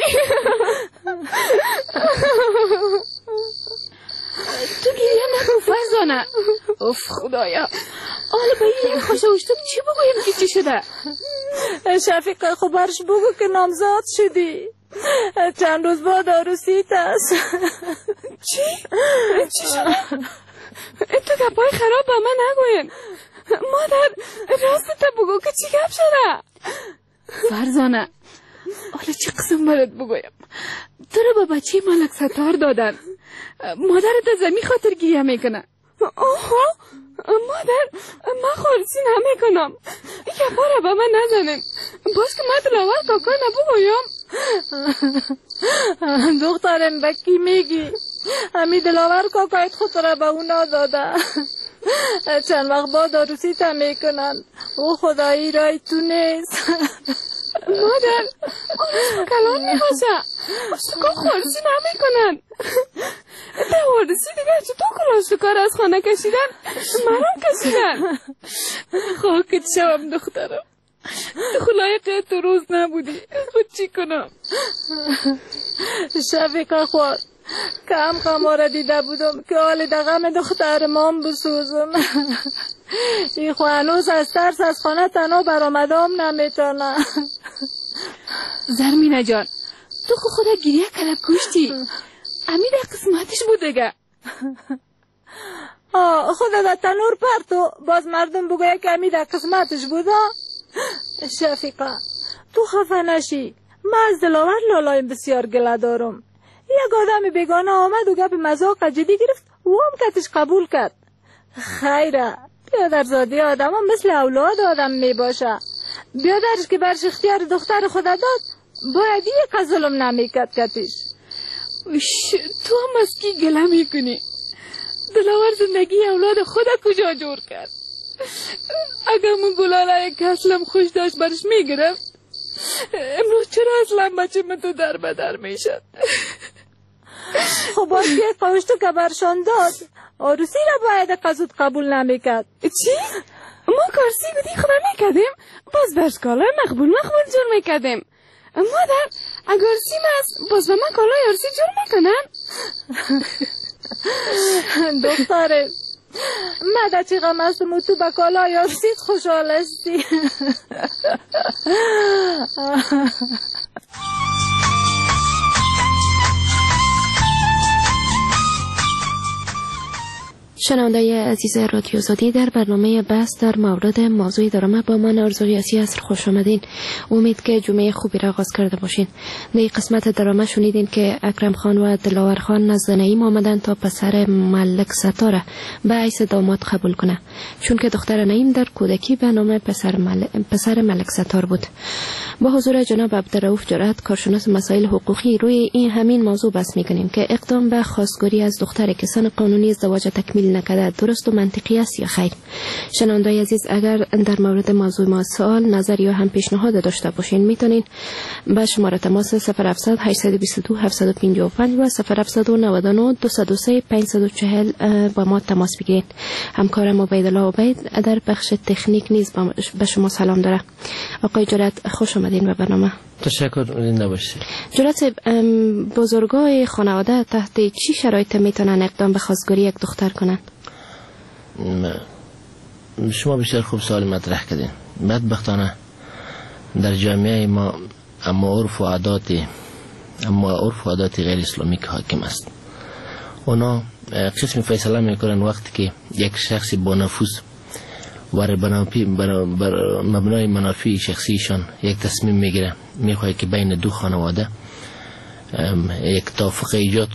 تو گریه نکن فرزانه. اوف خدایا. حالا به این خوش اوشتم چی بگویم که چی شده؟ شفیقه خب برش بگو که نامزاد شدی. چند روز بعد عروسیت است. چی؟ چی شده؟ تو گپای خراب با من نگوین. مادر راست تا بگو که چی گپ شده؟ فرزانه حالا چی قسم برات بگویم؟ تو رو با بچه ملک ستار دادن. مادرت از زمین خاطر گریه میکنه. آها مادر من خالصی نمیکنم. یه بار با من نزنیم. باز که من دلاور کاکا نبگویم. دخترم بکی میگی؟ همی دلاور کاکایت خود را به اونا داده. چند وقت بعد عروسی تا میکنن. او خدایی رای تو نیست. مادر آنش کلان میخوشه. اشتکا خالصی نمیکنن. ده عروسی دیگه چطور کلاشتکار از خانه کشیدن؟ مرام کشیدن. خاکت شوم دخترم. خلایق تو روز نبودی. خود چی کنم؟ شفیقه خواد کم خماره دیده بودم که حال دغم دختر مام بسوزم. این خوانوز از ترس از خانه تنها برآمدم نمیتونه. زرمینه جان تو خود گریه کلب کشتی. امید قسمتش بود دیگه. خدا در تنور پرتو باز مردم بگویه که امید قسمتش بود. شفیقه تو خفه نشی. من از دلاور لالایم بسیار گله دارم. یک آدم بیگانه آمد و گپ مذاق جدی گرفت و هم کتش قبول کرد. خیره بیادرزادی آدم هم مثل اولاد آدم می باشه. بیادرش که برش اختیار دختر خدا داد باید یک ظلم نمی کرد کتش. تو هم از کی گله می کنی؟ دلاور زندگی اولاد خدا کجا جور کرد؟ اگر من گلاله یک اصلم خوش داشت برش می گرفت امروز چرا اصلا بچه من تو در بدر می شد؟ خب باید یک قوشتو که برشان داد عروسی را باید قصود قبول نمی کرد. چی؟ ما کارسی بودی خدا نکردیم باز برش کالای مقبول جور میکردیم. مادر اگر عروسی است باز به من کالای عروسی جور میکنن؟ دختره مده چی غم هستم و تو به کالای عروسیت خوشحال هستی. شنونده عزیز رادیو آزادی، در برنامه بحث در مورد موضوع درامه با من آرزوی عصر خوش آمدین. امید که جمعه خوبی را آغاز کرده باشین. در قسمت درامه شنیدین که اکرم خان و دلاور خان نزد نعیم آمدن تا پسر ملک ستاره به حیث داماد قبول کنه، چون که دختر نعیم در کودکی به نام پسر ملک ستار بود. با حضور جناب عبدالرؤوف جرأت، کارشناس مسائل حقوقی، روی این همین موضوع بحث می‌کنیم که اقدام به خواستگاری از دختری که سن قانونی ازدواج تکمیل نکرده درست و منطقی است یا خیر؟ شنوندای عزیز، اگر در مورد موضوع ما سوال، نظر یا هم پیشنهاد داشته باشین میتونین به شماره تماس 0700 822 755 و 0799 203 540 با ما تماس بگیرید. همکارم عبیدالله عبید در بخش تکنیک نیز به شما سلام داره. آقای جرأت خوش آمدین به برنامه. تشکر، زنده باشید. جرأت، بزرگای خانواده تحت چی شرایط میتونن اقدام به خواستگاری یک دختر کنن؟ شما بسیار خوب سوال مطرح کردین. بدبختانه در جامعه ما اما عرف و عادات غیر اسلامی که حاکم است. اونا قسم فیصله میکنن وقتی که یک شخصی با نفوذ بر مبنای منافع شخصیشان یک تصمیم میگیره، میخواد که بین دو خانواده یک توافق ایجاد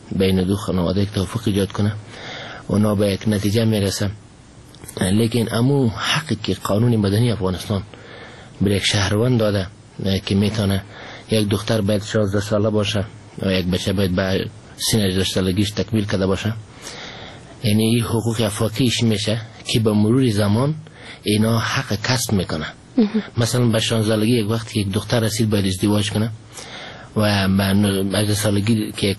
کنه، اونا به یک نتیجه میرسه. لیکن امو حقی که قانون مدنی افغانستان به یک شهروند داده که میتونه یک دختر باید 16 ساله باشه و یک بچه باید به سن 18 سالگیش تکمیل کرده باشه، یعنی این حقوق افاقیش میشه که به مرور زمان اینا حق کسب میکنه. مثلا به 16 سالگی یک وقتی یک دختر رسید باید ازدواج کنه و به 18 سالگی که یک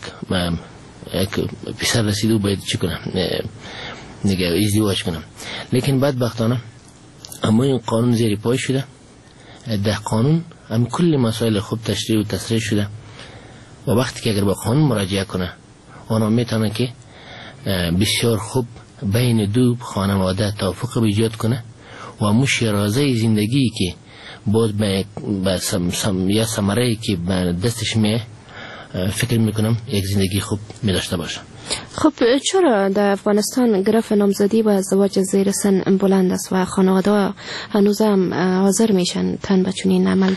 پسر رسید و باید چی کنه؟ دیگه ازدواج کنه. لیکن بدبختانه اما این قانون زیر پای شده. در قانون هم کل مسائل خوب تشریح و تصریح شده و وقتی که اگر به قانون مراجعه کنه اونا میتونه که بسیار خوب بین دو خانواده توافق ایجاد کنه و همون شیرازه زندگی که باز یا ثمره که به دستش میه فکر میکنم یک زندگی خوب میداشته باشه. خب چرا در افغانستان گرفت نامزدی و ازدواج زیر سن بلند است و خانواده هنوز هم حاضر میشن تن به چنین عمل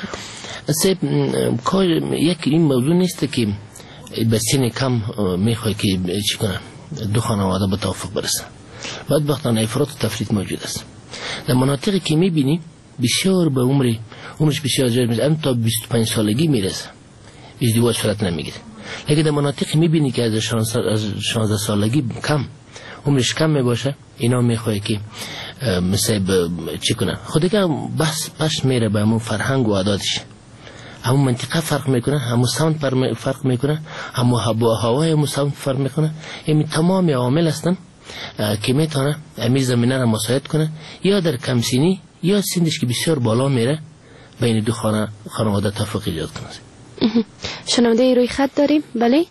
بده؟ یک این موضوع نیست که به سن کم میخواد که چی کنه دو خانواده به توافق برسه. بدبختانه افراط و تفریط موجود است. در مناطقی که میبینی بسیار به عمرش بسیار زیاد میشه، تا 25 سالگی میرسه ازدواج صورت نمیگیره. لیکن در مناطقی میبینی که از 16 سالگی عمرش کم میباشه، اینا میخواد که مثل چی کنه خود که بس میره به همون فرهنگ و عاداتش، همون منطقه فرق میکنه، همون ساوند فرق میکنه، همون هوای همون ساوند فرق میکنه. این تمام عوامل هستن که میتونه امیر زمینه را مساعد کنه یا در کمسینی یا سندش که بسیار بالا میره بین دو خانواده توافق ایجاد کنه. شنونده روی خط داریم؟ بله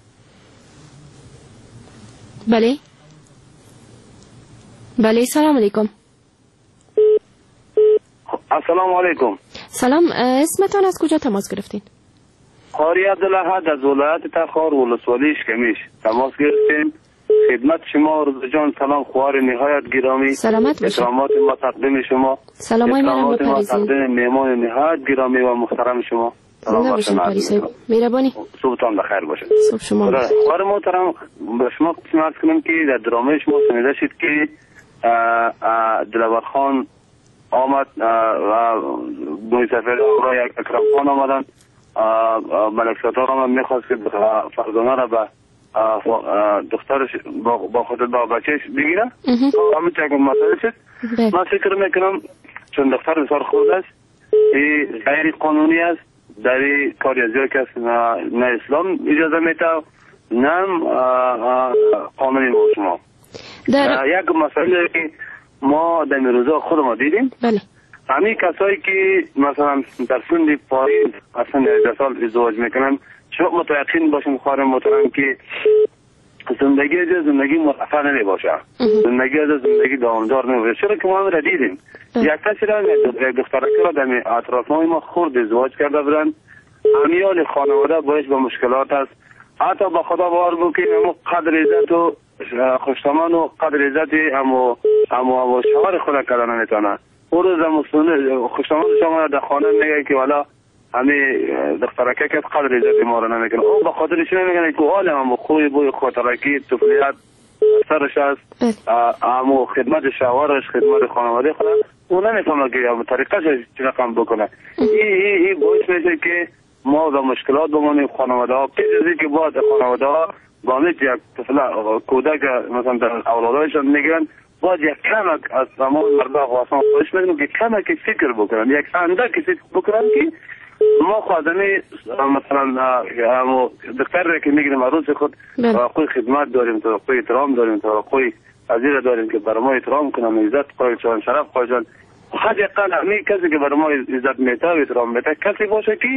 سلام علیکم. السلام علیکم. سلام، اسمتان از کجا تماس گرفتین؟ قاری عبدالله از ولایت تخار ولسوالی اشکمیش تماس گرفتیم. خدمت شما رضا جان سلام، خوار نهایت گرامی، سلامت باشید. اکرامات ما تقدیم شما، سلامای اکرامات ما تقدیم مهمان نهایت گرامی و محترم شما. زنده باشید قاری صاحب، مهربانی. صبحتان بخیر باشه. صبح شما بخیر. خوار محترم، به شما قسمت کنم که در درامه شما شنیده شد که دلاور خان آمد و دوی سفر را یک اکرم خان آمدن، ملک ستار آمد میخواست که فرزانه را به دخترش با خود با بچهش بگیره. همین چه که مسئله شد. من فکر میکنم چون دختر بسیار خود است، این غیر قانونی است، در این کاری از جایی که نه اسلام اجازه میده نه قانونی با شما. یک مسئله که ما در روزا خود ما دیدیم، همین کسایی که مثلا در سن پایین اصلا 18 سال ازدواج میکنن، شما متوقع باشیم خواهر محترم که زندگی از زندگی مرفع نمی باشه، زندگی از زندگی دامدار نمی باشه. چرا که ما هم را دیدیم یک کسی را یک دخترکی را در اطرافنامه ما خورد ازدواج کرده بودن، امیال خانواده باعث به مشکلات است. حتی با خدا باور بود که قدر عزت و خوشتامان و قدر عزت امو شعار خود کردن نمیتونه. اون روز خوشتامان شما در خانه میگه که والا همین دخترکه که قدر عزت ما رو نمیکنه. اون به خاطرش نمیگه که عالم امو خوی بوی خاطرکی طفولیت سرش است، امو خدمت شوهرش خدمت خانواده خود اون نمیفهمه که طریقش چه رقم بکنه. این باعث میشه که ما در مشکلات بمانیم. خانواده ها پیش که باید خانواده ها باید یک طفل کودک مثلا در اولادایشان میگن باید یک کمک از تمام مردم خواستان خواهش میکنم که کمک فکر بکنن، یک اندک فکر بکنن که ما خواهدنی مثلا دکتر که میگیم روز خود توقع خدمت داریم، توقع احترام داریم، توقع عزیز داریم که برای ما احترام کنن، عزت قایلشان، شرف قایلشان. حداقل همین کسی که برای ما عزت میده و احترام میده کسی باشه که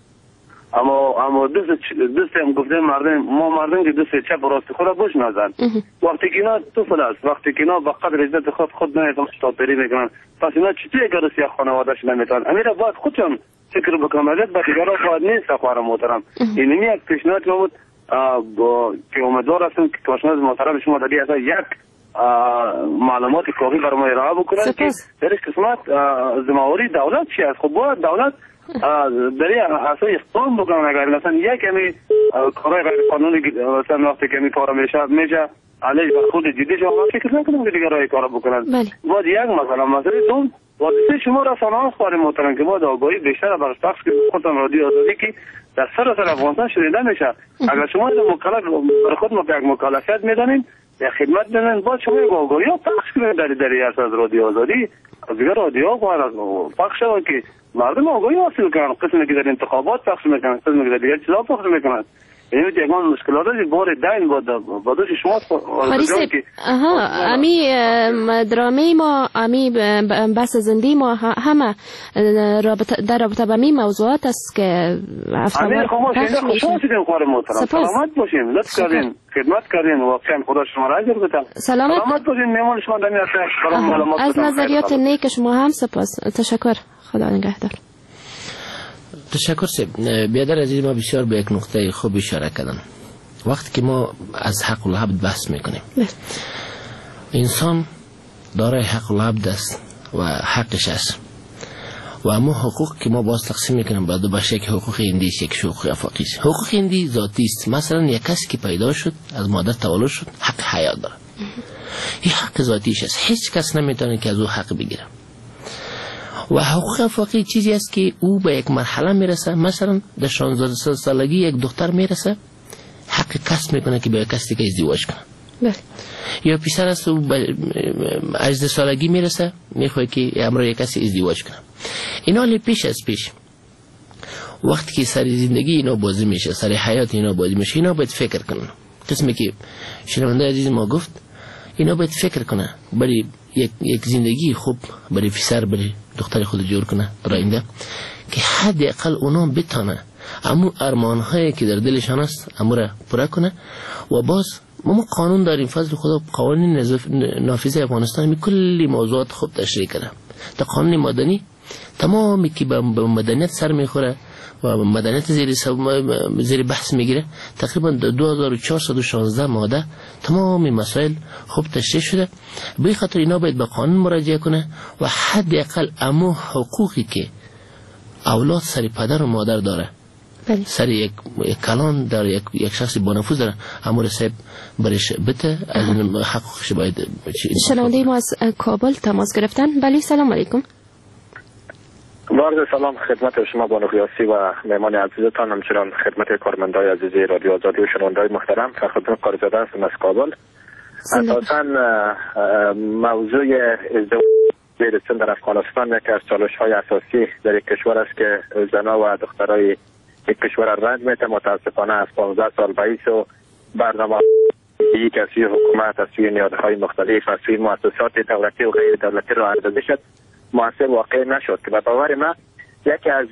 اما دوست هم گفتیم مردم که دوست چپ راست خود بوش نزن. وقتی که اینا طفل است، وقتی که اینا با قدر عزت خود نمیتونن شتابری میکنن، پس اینا چطوری اگر روسیه خانوادهش نمیتونن؟ امیره باید خودشون فکر بکنم. عزت به دیگران باید نیست خواهر محترم. اینمی یک پیشنهاد بود که امیدوار هستم که پیشنهاد محترم شما در این یک معلومات کافی برای ما ارائه بکنن که در قسمت ذمه‌واری دولت چی است. خب باید دولت در این اساس اقدام بکنن. اگر مثلا یک کمی کارهای غیر قانونی مثلا وقتی کمی کار میشه علیه بر خود جدی شما فکر نکنم که دیگه راه کار بکنن. باید یک مسئله دوم واسه شما رسانه‌ها خواهر محترم که باید آگاهی بیشتر برای پخش کنید. خودتان رادیو آزادی که در سراسر افغانستان شنیده میشه. اگر شما مکلف برای خود ما یک مکلفیت میدانید یا خدمت میدانید باید شما یک آگاهی پخش کنید در اساس رادیو آزادی. از دیگر رادیو باید پخش شود که مردم آگاهی حاصل کنن. قسمی که در انتخابات پخش میکنن، قسمی که در دیگر چیزا پخش میکنن. یعنی دیگه مشکلاتی بار دین با دوش شما که امی درامه ما امی بحث زندگی ما همه در رابطه با می موضوعات است که افتادار پخش میشن. سلامت باشین، لطف کردین، خدمت کردین، واقعا خدا شما را اجر بده. سلامت باشین. میمون شما دمی از نظریات نیک شما هم سپاس. تشکر. خدا نگهدار. تشکر سید. بیادر عزیز ما بسیار به یک نقطه خوب اشاره کردن. وقتی که ما از حق العبد بحث میکنیم، انسان دارای حق العبد است و حقش است و اما حقوق که ما باز تقسیم میکنیم با دو بخش، یک حقوق هندی است، یک حقوق افاقی است. حقوق هندی ذاتی است. مثلا یک کسی که پیدا شد از مادر تولد شد حق حیات داره، این حق ذاتیش است، هیچ کس نمیتونه که از او حق بگیره. و حقوق افاقی چیزی است که او به یک مرحله میرسه، مثلا در 16 سالگی یک دختر میرسه حق کسب میکنه که به کسی که ازدواج کنه. یا پسر است او به 18 سالگی میرسه میخواد که امروز یک کسی ازدواج کنه. اینا لی پیش از پیش وقتی که سر زندگی اینا بازی میشه، سر حیات اینا بازی میشه، اینا باید فکر کنن. قسمی که شنونده عزیز ما گفت اینا باید فکر کنه برای یک زندگی خوب برای پسر برای دختر خود جور کنه در آینده، که حداقل اونا بتونه امو ارمان‌هایی که در دلشان است امو را پوره کنه. و باز ما قانون داریم، فضل خدا قوانین نافذه افغانستان می کلی موضوعات خوب تشریح کنه. در قانون مدنی تمامی که به مدنیت سر میخوره و مدنیت زیر بحث میگیره، تقریبا 2416 ماده تمام مسائل خوب تشریح شده. به خاطر اینا باید به قانون مراجعه کنه و حداقل امو حقوقی که اولاد سر پدر و مادر داره، سر یک کلان در یک شخص با نفوذ داره، امور صاحب برش بته از حقوقش باید. شنونده ما از کابل تماس گرفتن. بله سلام علیکم. عرض سلام خدمت شما بانو قیاسی و مهمان عزیزتان، همچنان خدمت کارمندای عزیز رادیو آزادی و شنوندای محترم. خدمت قارزاده هستم از کابل. اساساً موضوع ازدواج در افغانستان یکی از چالش‌های اساسی در یک کشور است که زنان و دخترای یک کشور رنج میته. متاسفانه از 15 سال بعد و برنامه یک از سوی حکومت، از سوی نهادهای مختلف، از سوی مؤسسات دولتی و غیر دولتی را عرضه شد، موثر واقع نشد که به باور من یکی از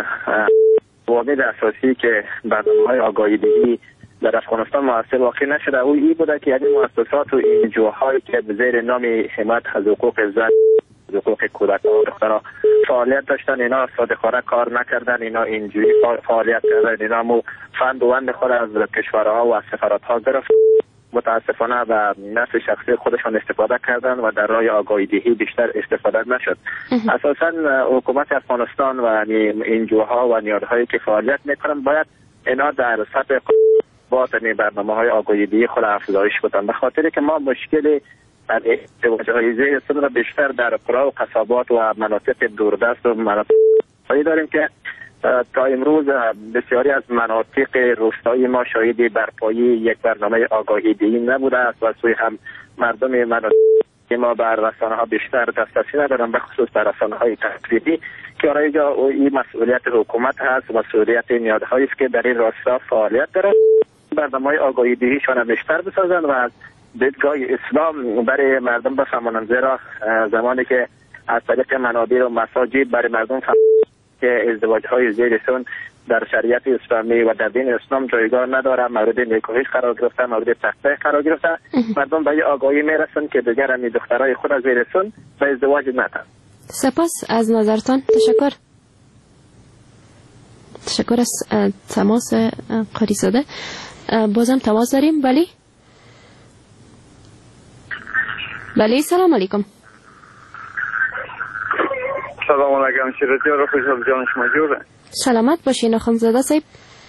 عوامل اساسی که برنامه‌های آگاهی‌دهی در افغانستان موثر واقع نشده او این بوده که یعنی مؤسسات و انجوهایی که به زیر نام حمایت از حقوق زن، حقوق کودکان و دختران فعالیت داشتن، اینا صادقانه کار نکردن، اینا اینجوری فعالیت کردن، اینا مو فند و وند خود از کشورها و از سفارت‌ها گرفت متاسفانه و نفع شخصی خودشان استفاده کردن و در راه آگاهی دهی بیشتر استفاده نشد. اساسا حکومت افغانستان و انجوها و نهادهایی که فعالیت میکنن باید اینا در سطح باطنی برنامه‌های آگاهی دهی خود افزایش بدن، به خاطر که ما مشکل ازدواج‌های زیر سن را بیشتر در قرى و قصابات و مناطق دوردست و مناطق داریم که تا امروز بسیاری از مناطق روستایی ما شاهد برپایی یک برنامه آگاهی دهی نبوده است و سوی هم مردم مناطق ما بر رسانه‌ها بیشتر دسترسی ندارن، به خصوص بر رسانه‌های تقریبی که اینجا این مسئولیت حکومت هست، مسئولیت نهادهایی است که در این راستا فعالیت دارند. برنامه‌های آگاهی دهیشان بیشتر بسازند و از دیدگاه اسلام برای مردم بفهمانند، زیرا زمانی که از طریق منابر و مساجد برای مردم که ازدواج‌های زیر سن در شریعت اسلامی و در دین اسلام جایگاه نداره، مورد نکاحی قرار گرفته، مورد تقطیع قرار گرفته، مردم به آگاهی میرسن که دیگر هم دخترای خود از زیر سن به ازدواج ندن. سپاس از نظرتان. تشکر از تماس قاری زاده. بازم تماس داریم. بله سلام علیکم. سلام علیکم. شیرتی رو خوشحال جان شما جوره. سلامت باشین اخوندزاده صاحب.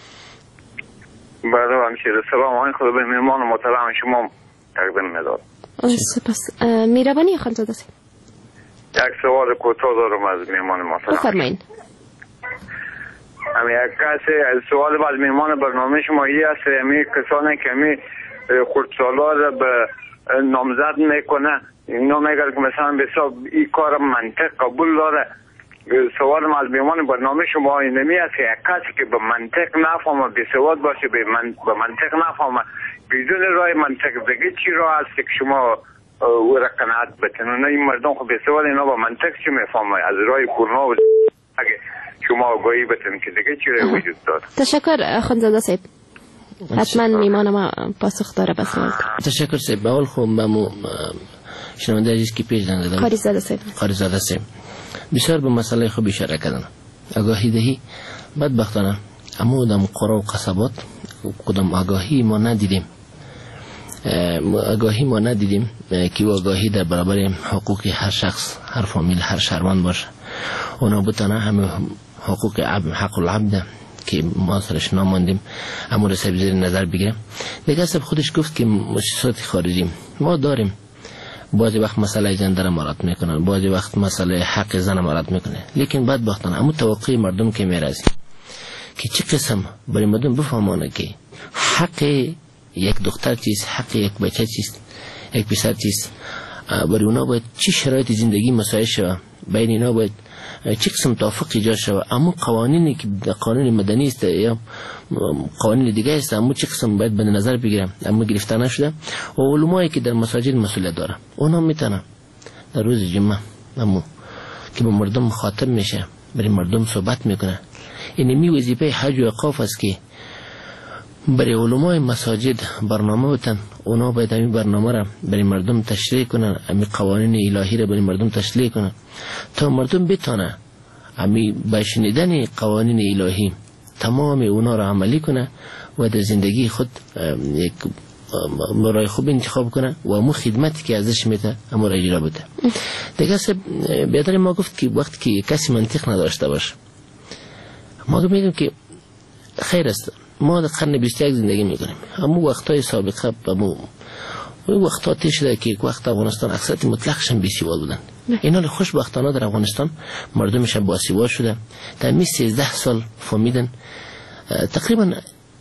بله همشیره. سلام آقای خدا به مهمان محترم شما تقدیم می‌دارم. سپاس. میربانی اخوندزاده صاحب. یک سوال کوتاه دارم از مهمان محترم. بفرمایید. یک کسی سوال از مهمان برنامه شما است، کسانی که خردسالا را به نامزد میکنه، اینا میگه که مثلا بسیار این کار منطق قبول داره. سوال از مهمان برنامه شما اینمی است که یک کسی که به منطق نفهمه، بی‌سواد باشه، به منطق نفهمه، بدون راه منطق دیگه چی راه است که شما او را قناعت بکنه؟ این مردم خب بی‌سواد، اینا با منطق چی میفهمه؟ از راه کورنا و اگه شما آگاهی بتن که دیگه چی راه وجود داره. تشکر اخوندزاده صاحب. حتما میمان ما پاسخ داره به سوال. تشکر صاحب. اول خب ممو شنونده عزیز که پیش دنده قاری زاده صاحب بسیار به مسئله خوب اشاره کردن. آگاهی دهی بدبختانه اما دم قرى و قصبات کدام آگاهی ما ندیدیم که آگاهی در برابر حقوق هر شخص، هر فامیل، هر شهروند باشه. اونا بتانه همه حقوق حق العبد که ما سرش ناماندیم اما رسیب زیر نظر بگیرم. دیگه سب خودش گفت که مؤسسات خارجی ما داریم، بعضی وقت مسئله جندر امارات میکنن، بعضی وقت مسئله حق زن امارات میکنه، لیکن بدبختانه اما توقع مردم که میرازی که چه قسم برای مردم بفهمانه که حق یک دختر چیست، حق یک بچه چیست، یک پسر چیست، برای اونا باید چه شرایط زندگی مساعد شود، بین اینا باید چه قسم توافق ایجاد شود. اما قوانینی که قانون مدنی است یا قوانین دیگه است، اما چه قسم باید به نظر بگیرم، اما گرفته نشده. و علمایی که در مساجد مسئولیت داره اونا میتونن در روز جمعه اما که با مردم مخاطب میشه، برای مردم صحبت میکنه. اینمی وظیفه حج و اوقاف است که برای علمای مساجد برنامه بتن، اونا باید همین برنامه را برای مردم تشریح کنن، همین قوانین الهی را برای مردم تشریح کنن تا مردم بتانه همین با شنیدن قوانین الهی تمام اونا را عملی کنه و در زندگی خود یک راه خوب انتخاب کنه و امو خدمتی که ازش میده امو را اجرا بده. دیگه بیادر ما گفت که وقتی که کسی منطق نداشته باشه، ما میگم که خیر است، ما در قرن 21 زندگی میکنیم، اما وقتای سابقه اما وقتا تیر شده که وقت افغانستان اکثریت مطلقشان بی‌سواد بودن. اینا خوشبختانه در افغانستان مردمش باسواد شده، در 13 سال فهمیدن تقریبا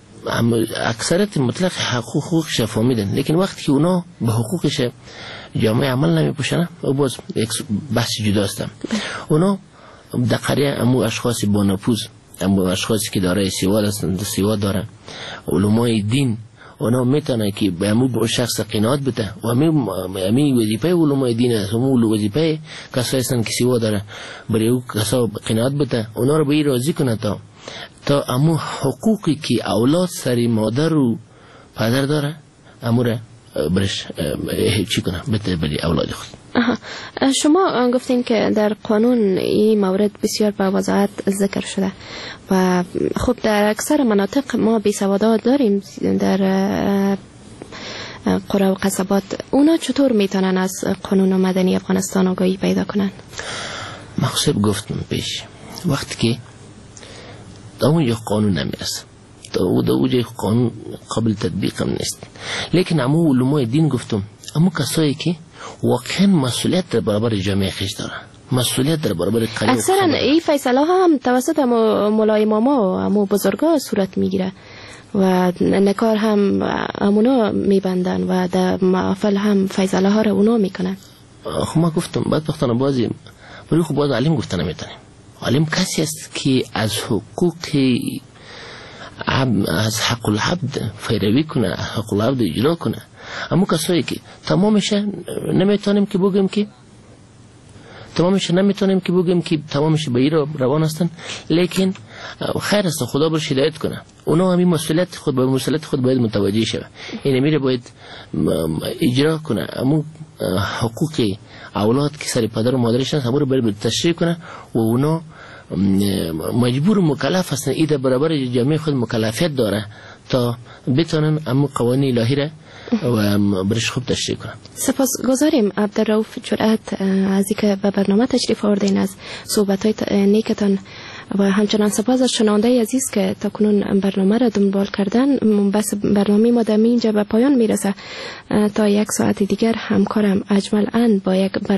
اکثریت مطلق حقوقش فهمیدن، لیکن وقتی که اونا به حقوقش جامعه عمل نمیپوشنه و باز یک بحث جداست. اونا در قریه امو اشخاص با نفوذ، امو اشخاصی که دارای سواد هستند، سواد دارن، علمای دین، اونا میتونه که به امو شخص قناعت بده و همین وظیفه علمای دین است، همون وظیفه کسایی هستند که سواد داره برای او کسا قناعت بده، اونا رو به این راضی کنه تا امو حقوقی که اولاد سری مادر و پدر داره امو را برش چی کنه بده برای اولاد خود. شما گفتین که در قانون این مورد بسیار به وضاحت ذکر شده و خب در اکثر مناطق ما بیسوادات داریم، در قرى و قصبات، اونا چطور میتونن از قانون مدنی افغانستان آگاهی پیدا کنن؟ مخصوص گفتم پیش وقتی که در اونجا قانون نمیرسه، در اونجا قانون قابل تطبیق هم نیست، لیکن امو علمای دین گفتم امو کسایی که واقعا مسئولیت در برابر جامعه خیش دارن، مسئولیت در برابر قانون. اکثرا این فیصله ها هم توسط مولای ماما و امو بزرگا صورت میگیره و نکار هم امونا میبندن و در محافل هم فیصله ها رو اونا میکنن. خب ما گفتم بدبختانه بازی ولی خب باز علم گفتن نمیتونیم. علم کسی است که از حقوق از حق العبد پیروی کنه، حق العبد اجرا کنه. اما کسایی که تمامش نمیتونیم که بگیم که تمامش به ایران روان هستن، لیکن خیر است خدا بر هدایت کنه. اونا همین مسئولیت خود باید متوجه شوه، این میره باید اجرا کنه. اما حقوق اولاد که سر پدر و مادرش هست همون رو باید تشریح کنه و اونا مجبور مکلف هستن، ایده برابر جامعه خود مکلفیت داره تا بتونن اما قوانین الهی را و برش خوب تشریح کنم. سپاسگزاریم عبدالرؤوف جرأت از اینکه به برنامه تشریف آوردین، از صحبت‌های نیکتان و همچنان سپاس از شنونده عزیز که تا کنون برنامه را دنبال کردن. بس برنامه ما در اینجا به پایان میرسه. تا یک ساعت دیگر همکارم اجمل ان با یک